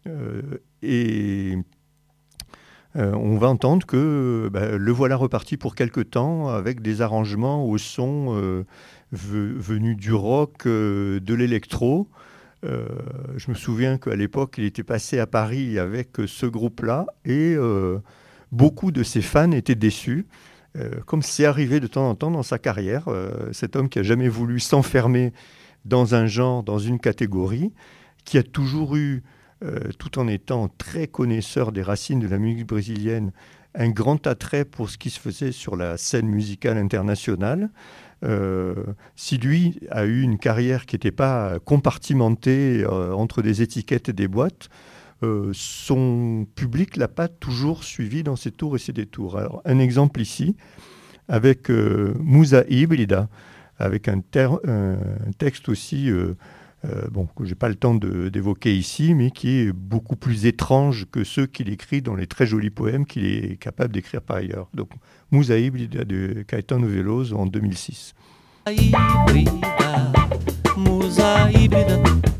Et on va entendre que le voilà reparti pour quelque temps avec des arrangements au son venus du rock, de l'électro. Je me souviens qu'à l'époque, il était passé à Paris avec ce groupe-là et beaucoup de ses fans étaient déçus, comme c'est arrivé de temps en temps dans sa carrière. Cet homme qui n'a jamais voulu s'enfermer dans un genre, dans une catégorie, qui a toujours eu, tout en étant très connaisseur des racines de la musique brésilienne, un grand attrait pour ce qui se faisait sur la scène musicale internationale. Si lui a eu une carrière qui n'était pas compartimentée entre des étiquettes et des boîtes, son public ne l'a pas toujours suivi dans ses tours et ses détours. Alors, un exemple ici, avec Musa Híbrida, avec un texte aussi, que je n'ai pas le temps d'évoquer ici, mais qui est beaucoup plus étrange que ceux qu'il écrit dans les très jolis poèmes qu'il est capable d'écrire par ailleurs. Donc, Musa Híbrida de Caetano Veloso en 2006. Musa híbrida,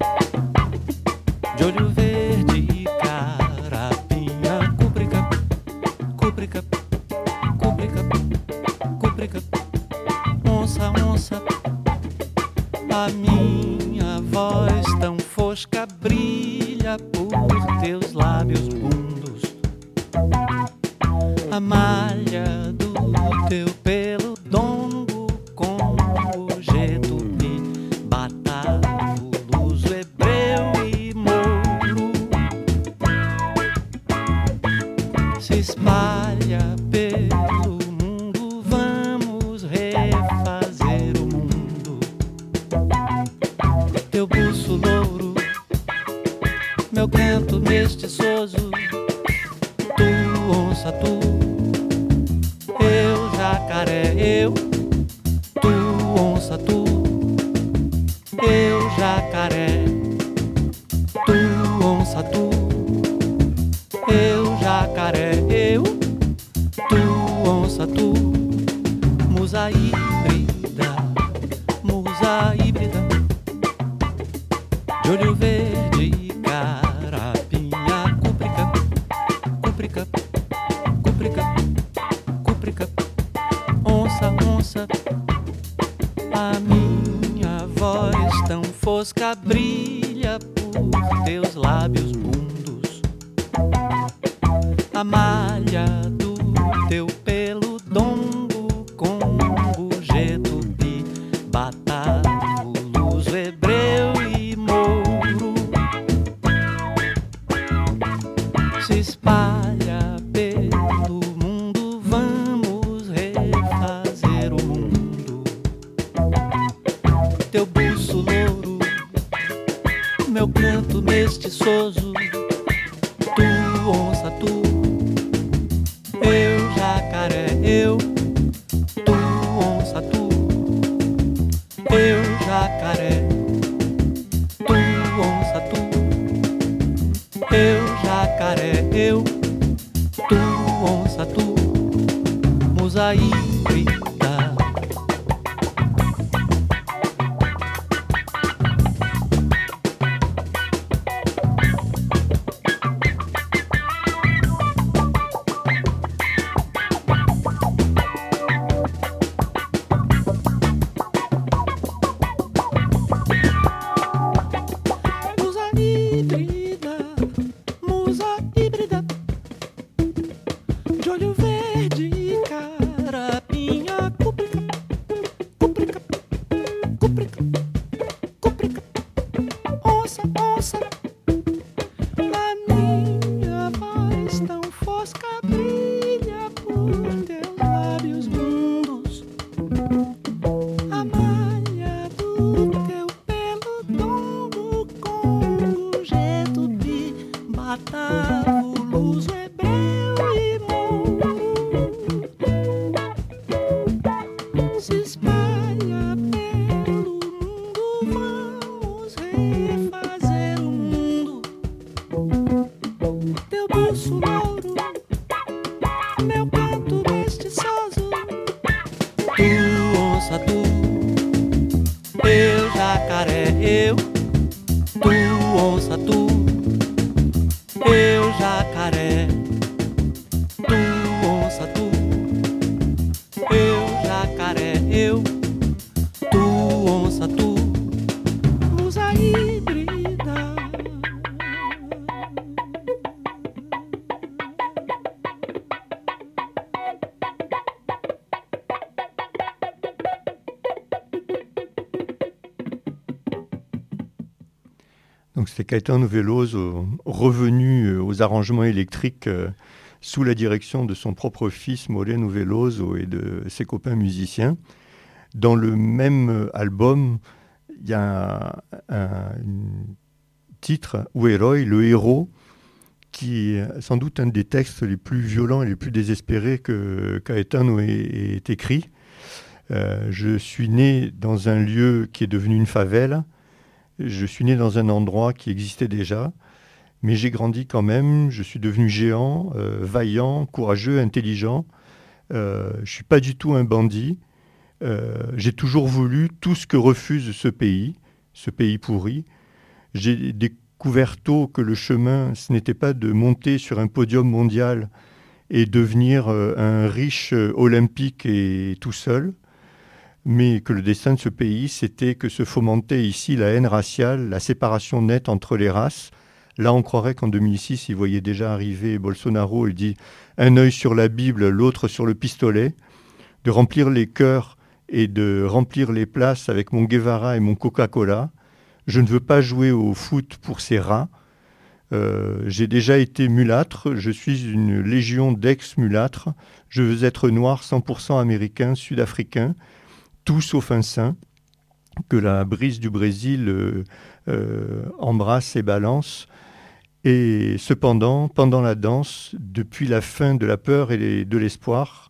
de olho verde, carapinha, cúprica, cúprica, cúprica, cúprica, onça, onça. A minha voz tão fosca brilha por teus lábios bundos. A malha do teu pelo dongo com o jetupi, batavo, luso, hebreu e mouro, se espalha pelo mundo. Vamos refazer o mundo. Teu buço louro, meu canto mestiçoso, tu onça, tu, eu jacaré, eu, tu onça, tu, eu jacaré, tu onça, tu, eu jacaré, eu, tu onça. onça, tu, musa híbrida, de olho verde, carapinha, cúprica, cúprica, cúprica, cúprica, onça, onça. A minha voz tão fosca brilha por teus lábios bundos. A malha do teu pelo dongo, congo, jetupi, batavo, luso, hebreu e mouro se espalha pelo mundo. Vamos refazer o mundo. Teu buço louro, meu canto mestiçoso, tu, onça, tu, eu, jacaré, eu, tu, onça, tu, eu, jacaré, tu, onça, tu, eu, jacaré, eu, tu, onça, tu, musa híbrida. Donc c'était Caetano Veloso revenu aux arrangements électriques sous la direction de son propre fils Moreno Veloso et de ses copains musiciens. Dans le même album, il y a un titre, O Herói, le héros, qui est sans doute un des textes les plus violents et les plus désespérés que Caetano ait écrit. Je suis né dans un lieu qui est devenu une favela. Je suis né dans un endroit qui existait déjà, mais j'ai grandi quand même. Je suis devenu géant, vaillant, courageux, intelligent. Je ne suis pas du tout un bandit. J'ai toujours voulu tout ce que refuse ce pays pourri. J'ai découvert tôt que le chemin, ce n'était pas de monter sur un podium mondial et devenir un riche olympique et tout seul, mais que le destin de ce pays, c'était que se fomentait ici la haine raciale, la séparation nette entre les races. Là, on croirait qu'en 2006, il voyait déjà arriver Bolsonaro, il dit « un œil sur la Bible, l'autre sur le pistolet », de remplir les cœurs et de remplir les places avec mon Guevara et mon Coca-Cola. Je ne veux pas jouer au foot pour ces rats. J'ai déjà été mulâtre, je suis une légion d'ex-mulâtres. Je veux être noir, 100% américain, sud-africain, tout sauf un saint, que la brise du Brésil embrasse et balance. Et cependant, pendant la danse, depuis la fin de la peur et de l'espoir,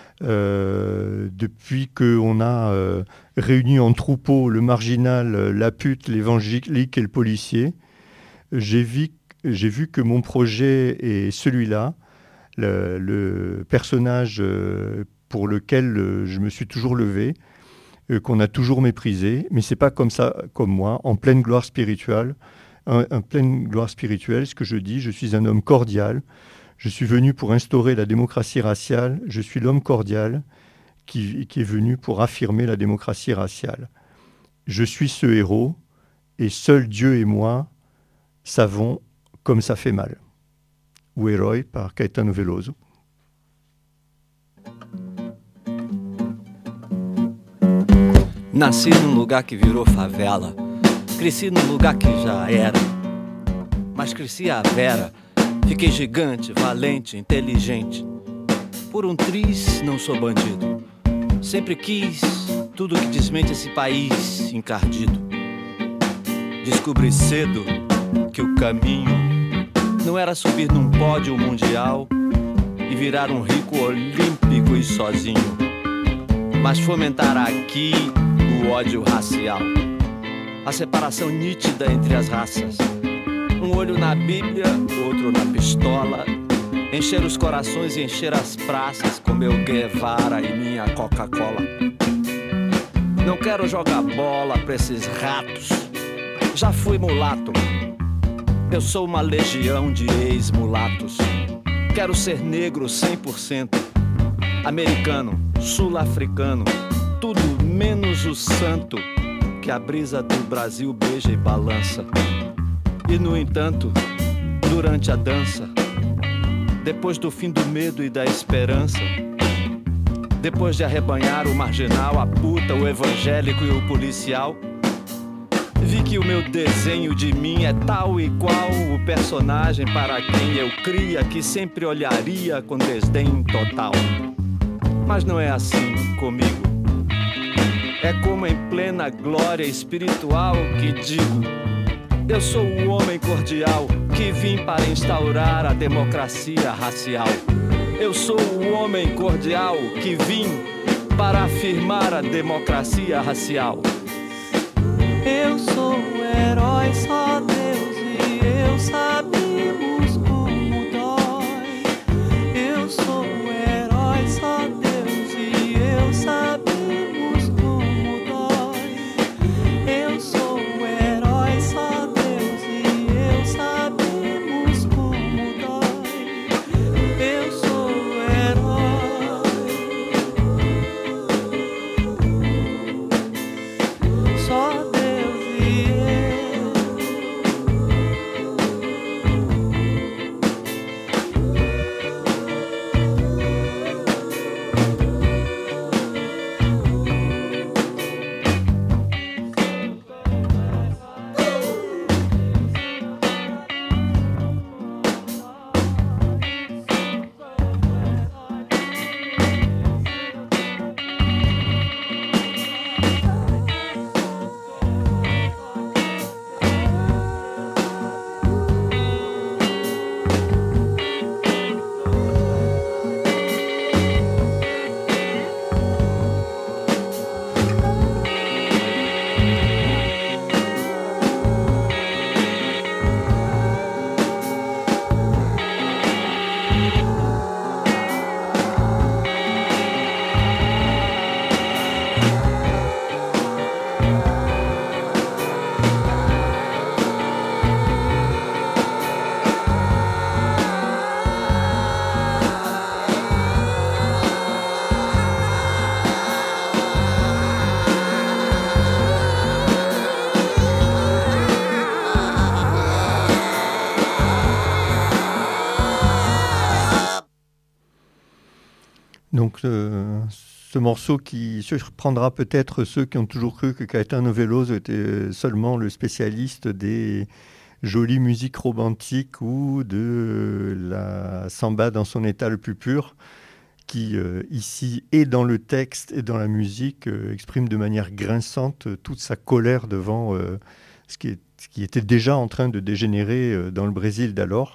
depuis qu'on a réuni en troupeau le marginal, la pute, l'évangélique et le policier, j'ai vu que mon projet est celui-là, le personnage pour lequel je me suis toujours levé, qu'on a toujours méprisé, mais c'est pas comme ça, comme moi, en pleine gloire spirituelle. En pleine gloire spirituelle, ce que je dis, je suis un homme cordial, je suis venu pour instaurer la démocratie raciale, je suis l'homme cordial qui est venu pour affirmer la démocratie raciale. Je suis ce héros, et seul Dieu et moi savons comme ça fait mal. O Herói, par Caetano Veloso. Nasci num lugar que virou favela. Cresci num lugar que já era. Mas cresci a vera. Fiquei gigante, valente, inteligente. Por um triz, não sou bandido. Sempre quis tudo que desmente esse país encardido. Descobri cedo que o caminho não era subir num pódio mundial e virar um rico olímpico e sozinho, mas fomentar aqui o ódio racial, a separação nítida entre as raças, um olho na Bíblia, outro na pistola, encher os corações e encher as praças com meu Guevara e minha Coca-Cola. Não quero jogar bola pra esses ratos, já fui mulato. Eu sou uma legião de ex-mulatos. Quero ser negro 100%, americano, sul-africano, tudo menos o santo que a brisa do Brasil beija e balança. E no entanto, durante a dança, depois do fim do medo e da esperança, depois de arrebanhar o marginal, a puta, o evangélico e o policial, vi que o meu desenho de mim é tal e qual o personagem para quem eu cria, que sempre olharia com desdém total. Mas não é assim comigo. É como em plena glória espiritual que digo: eu sou o homem cordial que vim para instaurar a democracia racial. Eu sou o homem cordial que vim para afirmar a democracia racial. Eu sou o herói, só Deus e eu sabemos como dói. Eu sou o herói, só Deus e eu sabemos como dói. Eu sou o herói, só Deus e eu sabemos como dói. Eu sou o herói, só Deus. Donc ce morceau qui surprendra peut-être ceux qui ont toujours cru que Caetano Veloso était seulement le spécialiste des jolies musiques romantiques ou de la samba dans son état le plus pur, qui ici et dans le texte et dans la musique exprime de manière grinçante toute sa colère devant ce qui était déjà en train de dégénérer dans le Brésil d'alors.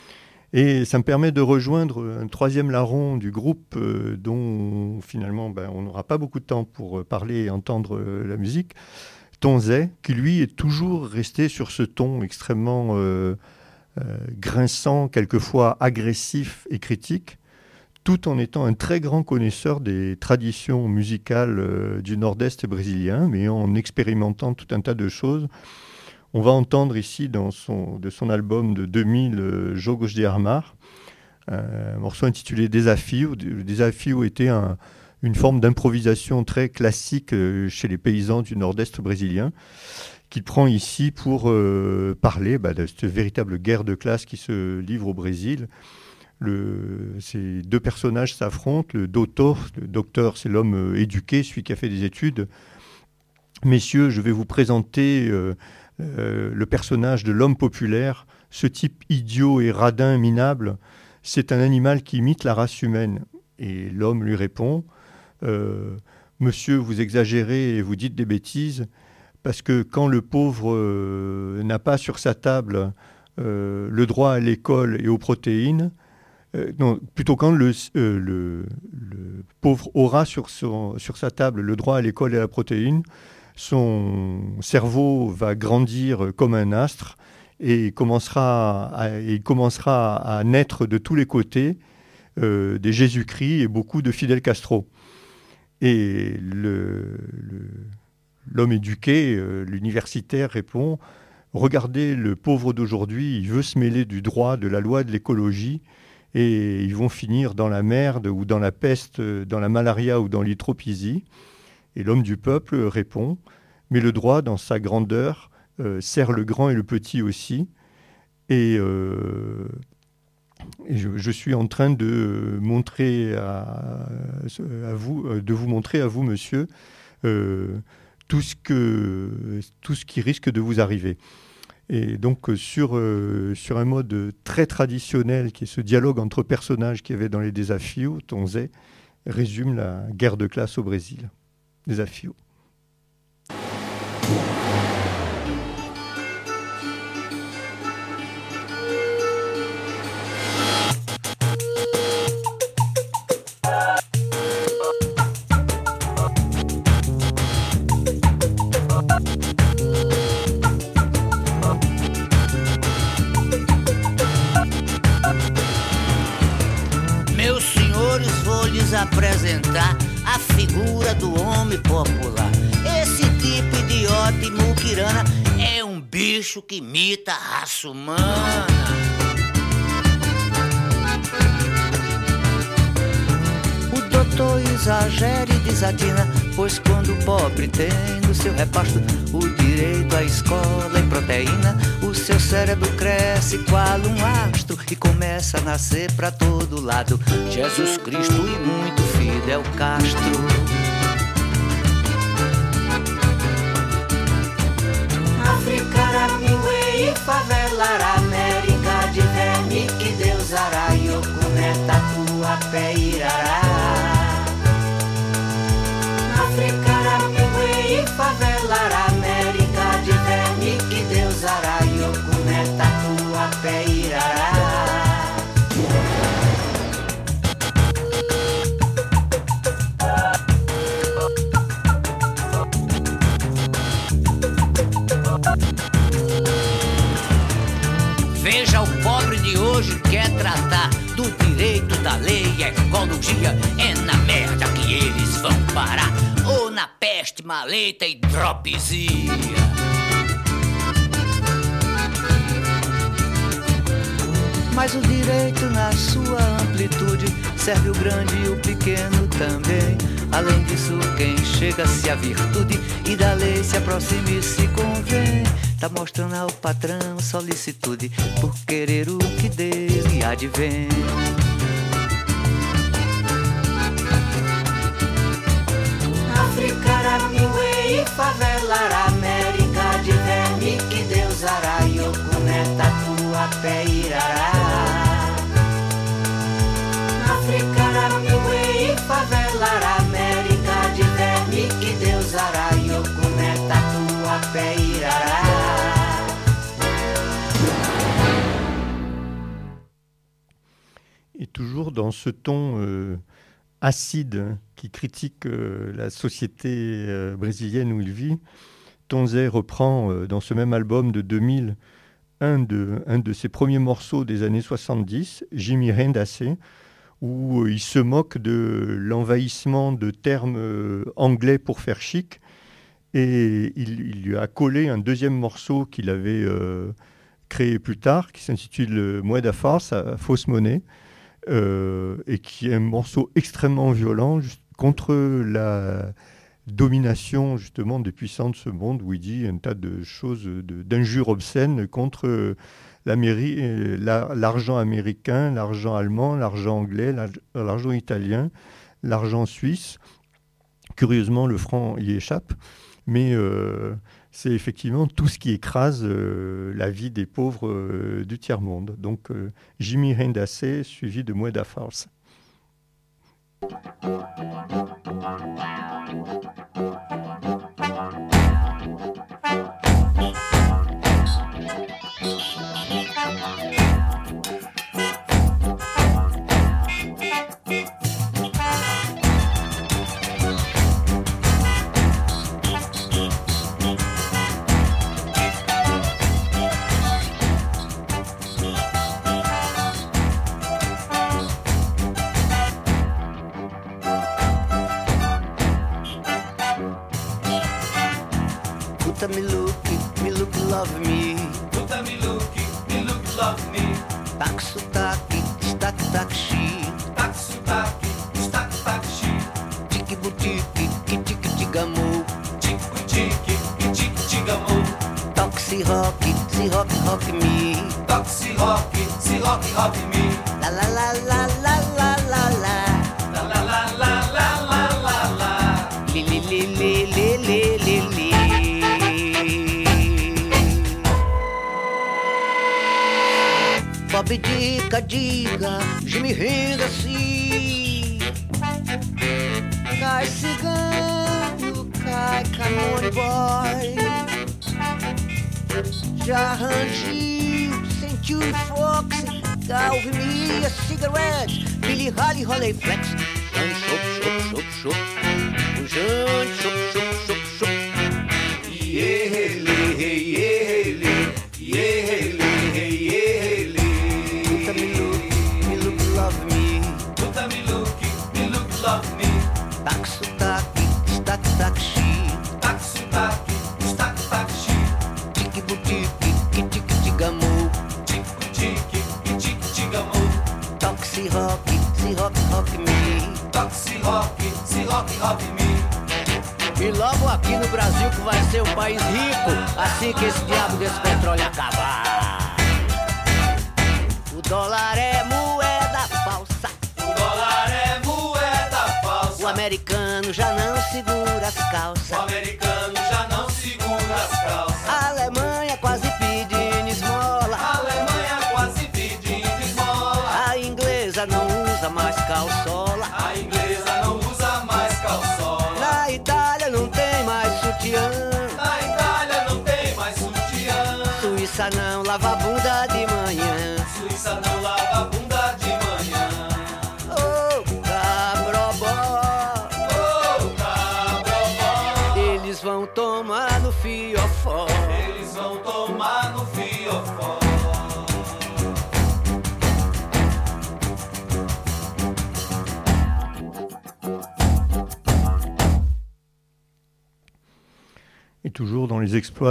Et ça me permet de rejoindre un troisième larron du groupe dont finalement on n'aura pas beaucoup de temps pour parler et entendre la musique, Tom Zé, qui lui est toujours resté sur ce ton extrêmement grinçant, quelquefois agressif et critique. tout en étant un très grand connaisseur des traditions musicales du nord-est brésilien, mais en expérimentant tout un tas de choses. On va entendre ici de son album de 2000, Jogos de Armar, un morceau intitulé Desafio. Le Desafio était une forme d'improvisation très classique chez les paysans du nord-est brésilien, qu'il prend ici pour parler de cette véritable guerre de classe qui se livre au Brésil. Ces deux personnages s'affrontent. Le docteur, c'est l'homme éduqué, celui qui a fait des études. Messieurs, je vais vous présenter le personnage de l'homme populaire, ce type idiot et radin minable. C'est un animal qui imite la race humaine. Et l'homme lui répond, monsieur, vous exagérez et vous dites des bêtises, parce que quand le pauvre n'a pas sur sa table le droit à l'école et aux protéines, plutôt quand le pauvre aura sur sa table le droit à l'école et à la protéine, son cerveau va grandir comme un astre et il commencera à naître de tous les côtés des Jésus-Christ et beaucoup de Fidel Castro. Et l'homme éduqué, l'universitaire répond « Regardez le pauvre d'aujourd'hui, il veut se mêler du droit, de la loi, de l'écologie, et ils vont finir dans la merde ou dans la peste, dans la malaria ou dans l'hydropisie. » Et l'homme du peuple répond « Mais le droit, dans sa grandeur, sert le grand et le petit aussi. » Et je suis en train de montrer vous montrer à vous, monsieur, tout ce qui risque de vous arriver. Et donc sur un mode très traditionnel, qui est ce dialogue entre personnages qu'il y avait dans les Desafios, Tonzé résume la guerre de classe au Brésil. Desafio. Apresentar a figura do homem popular. Esse tipo idiota e muquirana é um bicho que imita a raça humana. O doutor exagera e desatina, pois quando o pobre tem no seu repasto o direito à escola e proteína, o seu cérebro cresce qual um astro e começa a nascer pra todo lado Jesus Cristo e muito Fidel Castro. África, Araminguê e favela, América de verme, que Deus araiou, cometa tua pé irará. África, Araminguê e favela, América de verme, que Deus araiou, cometa tua pé irará. Veja o pobre de hoje quer tratar do direito da lei e ecologia. É na merda que eles vão parar, ou na peste, maleta e hidropisia. Mas o direito na sua amplitude serve o grande e o pequeno também. Além disso, quem chega-se à virtude e da lei se aproxima e se convém, tá mostrando ao patrão solicitude por querer o que dele advém. África, Araminguê e favela, América de verme, que Deus araiou, cometa tua pé irará. África, Araminguê e favela, América de verme, que Deus araiou, cometa tua pé irará. Et toujours dans ce ton acide qui critique la société brésilienne où il vit, Tonzé reprend dans ce même album de 2000 un de ses premiers morceaux des années 70, Jimi Rendace, où il se moque de l'envahissement de termes anglais pour faire chic. Et il lui a collé un deuxième morceau qu'il avait créé plus tard, qui s'intitule Moeda Farce, à fausse monnaie, et qui est un morceau extrêmement violent contre la domination justement des puissants de ce monde, où il dit un tas de choses, d'injures obscènes contre l'argent américain, l'argent allemand, l'argent anglais, l'argent italien, l'argent suisse. Curieusement, le franc y échappe, mais c'est effectivement tout ce qui écrase la vie des pauvres du tiers-monde. Donc Jimi Hendrix suivi de Moeda Farce. Puta me look, love me. Puta me look, love me. Tak sotaque, destaque, taxi. Tak sotaque, destaque, taxi. Tique boutique, tique tigamou. Tique boutique, tique tigamou. Toxi rock me. Toxi rock me. La la la la la la la la. La la la la la la la la. Li li li li li li li li. Bob diga, Jimi Hendrix. Cai cigano, cai Camone Boy. Já rangiu, sentiu o Fox, Calvin Mia, Cigarette, Billy Holly, Holly Flex. Jan, chop. Jan, chop. Ele. Me look, love me. Puta me look, love me. Tak sotaque, destaque, taxi. Tak sotaque, destaque, taxi. Tique boutique, tique tigamou. Tique boutique, tique tigamou. Toxi rock me. Toxi rock me. E logo aqui no Brasil que vai ser um país rico, assim que esse diabo desse petróleo acabar. O dólar é moeda falsa. O dólar é moeda falsa. O americano já não segura as calças. O americano já não segura as calças. A Alemanha quase pedindo esmola. A Alemanha quase pedindo esmola. A inglesa não usa mais calçola. A inglesa não usa mais calçola. Na Itália não tem mais sutiã. Na Itália não tem mais sutiã. Suíça não lava a bunda de manhã. Suíça não lava a bunda de manhã. Oh, cabrobó. Oh, cabrobó. Eles vão tomar no fiofó. Eles vão tomar no fiofó. Et toujours dans les exploits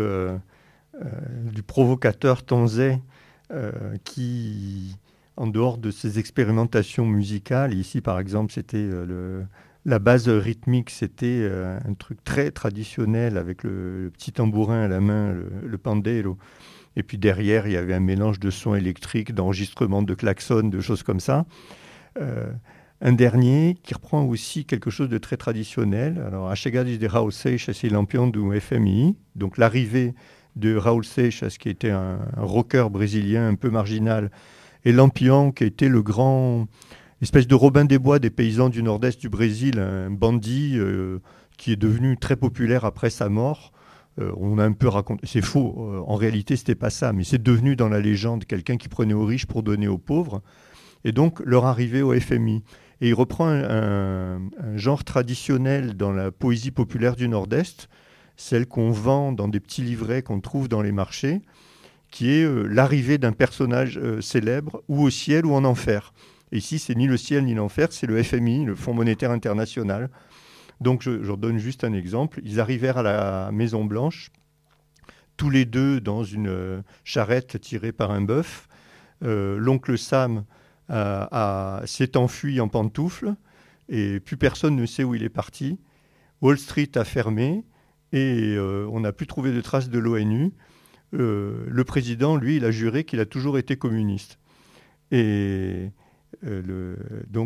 du provocateur Tonzé, qui, en dehors de ses expérimentations musicales, ici par exemple c'était la base rythmique, c'était un truc très traditionnel avec le petit tambourin à la main, le pandero, et puis derrière il y avait un mélange de sons électriques, d'enregistrements de klaxons, de choses comme ça. Un dernier qui reprend aussi quelque chose de très traditionnel. Alors, a chegada de Raul Seixas et Lampion du FMI, donc l'arrivée de Raul Seixas, qui était un rocker brésilien un peu marginal, et Lampion, qui était le grand espèce de Robin des Bois des paysans du nord-est du Brésil, un bandit qui est devenu très populaire après sa mort. On a un peu raconté, c'est faux, en réalité c'était pas ça, mais c'est devenu dans la légende quelqu'un qui prenait aux riches pour donner aux pauvres. Et donc leur arrivée au FMI. Et il reprend un genre traditionnel dans la poésie populaire du Nord-Est, celle qu'on vend dans des petits livrets qu'on trouve dans les marchés, qui est l'arrivée d'un personnage célèbre, ou au ciel ou en enfer. Et ici, c'est ni le ciel ni l'enfer, c'est le FMI, le Fonds monétaire international. Donc, je donne juste un exemple. Ils arrivèrent à la Maison-Blanche, tous les deux dans une charrette tirée par un bœuf. L'oncle Sam s'est enfui en pantoufles et plus personne ne sait où il est parti. Wall Street a fermé et on n'a plus trouvé de traces de l'ONU. Le président, lui, il a juré qu'il a toujours été communiste. Et le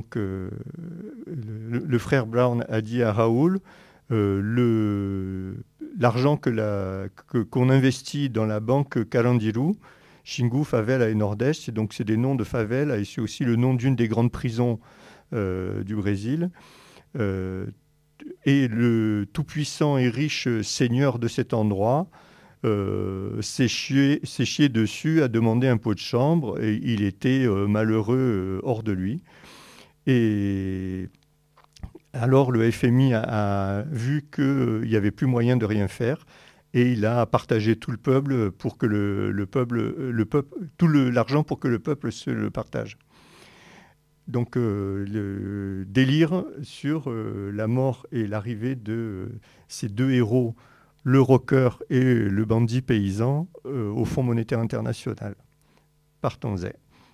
frère Brown a dit à Raoul, l'argent qu'on investit dans la banque Carandiru, Xingu, Favela et Nordeste, donc c'est des noms de favelas et c'est aussi le nom d'une des grandes prisons du Brésil. Et le tout-puissant et riche seigneur de cet endroit s'est chié dessus, a demandé un pot de chambre et il était malheureux hors de lui. Et alors le FMI a vu qu'il n'y avait plus moyen de rien faire et il a partagé tout le peuple pour que tout l'argent pour que le peuple se le partage. Donc le délire sur la mort et l'arrivée de ces deux héros, le rocker et le bandit paysan, au Fonds monétaire international. Partons-y.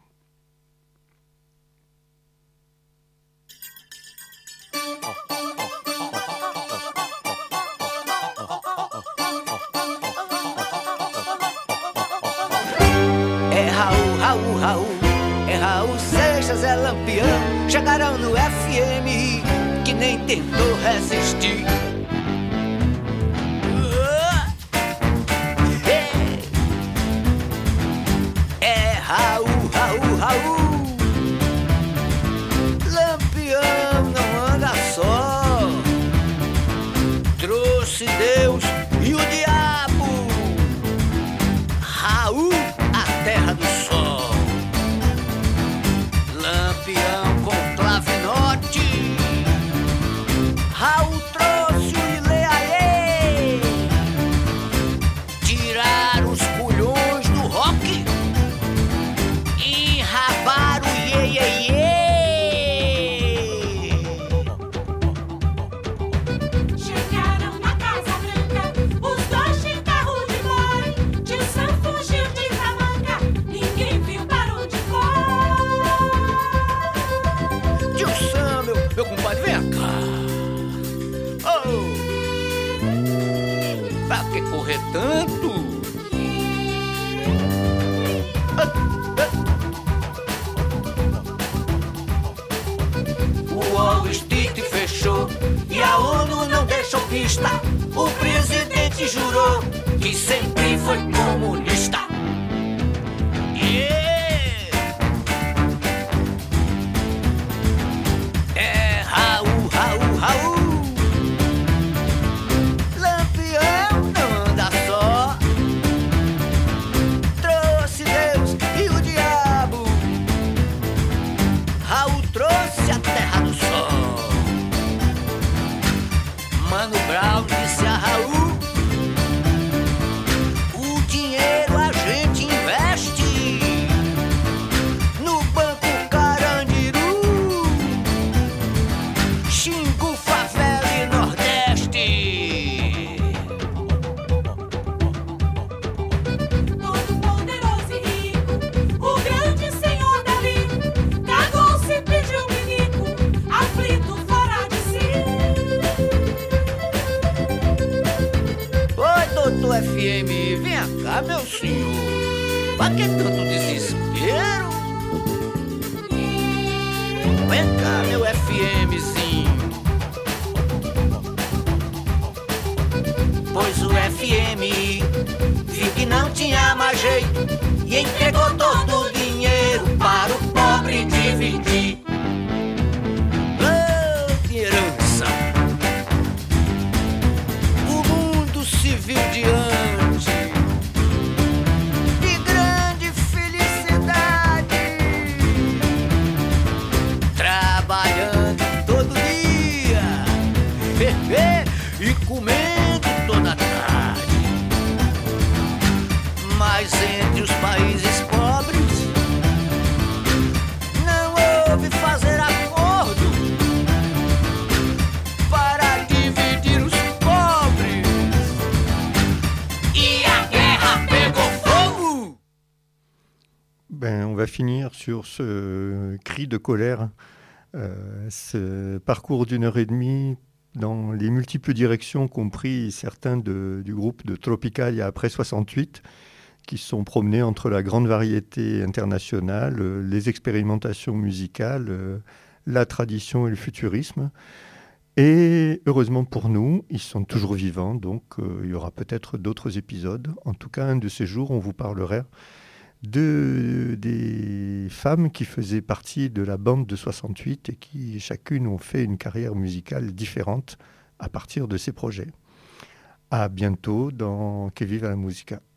Raul, é Raul Seixas, é Lampião. Chegaram no FMI que nem tentou resistir. É Raul, Lampião não anda só. Trouxe Deus e o diabo. Raul, a terra do sol. Lampião com clavinote. Raul trouxe o Ileaê. Tirar os culhões do rock. Enrabar o iê. Chegaram na Casa Branca os dois de carro de boi. Dilson fugiu de Ramanga, ninguém viu barulho de boi. Dilson, meu compadre, vem cá. Oh! Pra que correr tanto? O Wall Street fechou e a ONU não deixou pista. O presidente jurou que sempre foi comunista. É Raul. Lampião não anda só. Trouxe Deus e o diabo. Raul trouxe a terra do sol. Mano Brown disse a Raul: o dinheiro a gente investe no Banco Carandiru, Xingu, Favela e Nordeste. Todo poderoso e rico, o grande senhor dali, cagou-se e pediu pinico, aflito fora de si. Oi, doutor FM, vem cá, meu senhor. Pra que tanto desespero? Vem cá, meu FMzinho. Pois o FMI viu que não tinha mais jeito e entregou todo o dinheiro para o pobre dividir. Oh, que herança! O mundo se viu diante de grande felicidade, trabalhando todo dia e comendo toda tarde. Mas entre os países pobres não houve va finir sur ce cri de colère, ce parcours d'une heure et demie dans les multiples directions qu'ont pris certains du groupe de Tropicalia après 68, qui se sont promenés entre la grande variété internationale, les expérimentations musicales, la tradition et le futurisme. Et heureusement pour nous, ils sont toujours vivants, donc il y aura peut-être d'autres épisodes. En tout cas, un de ces jours, on vous parlera des femmes qui faisaient partie de la bande de 68 et qui chacune ont fait une carrière musicale différente à partir de ces projets. À bientôt dans Que viva la musica.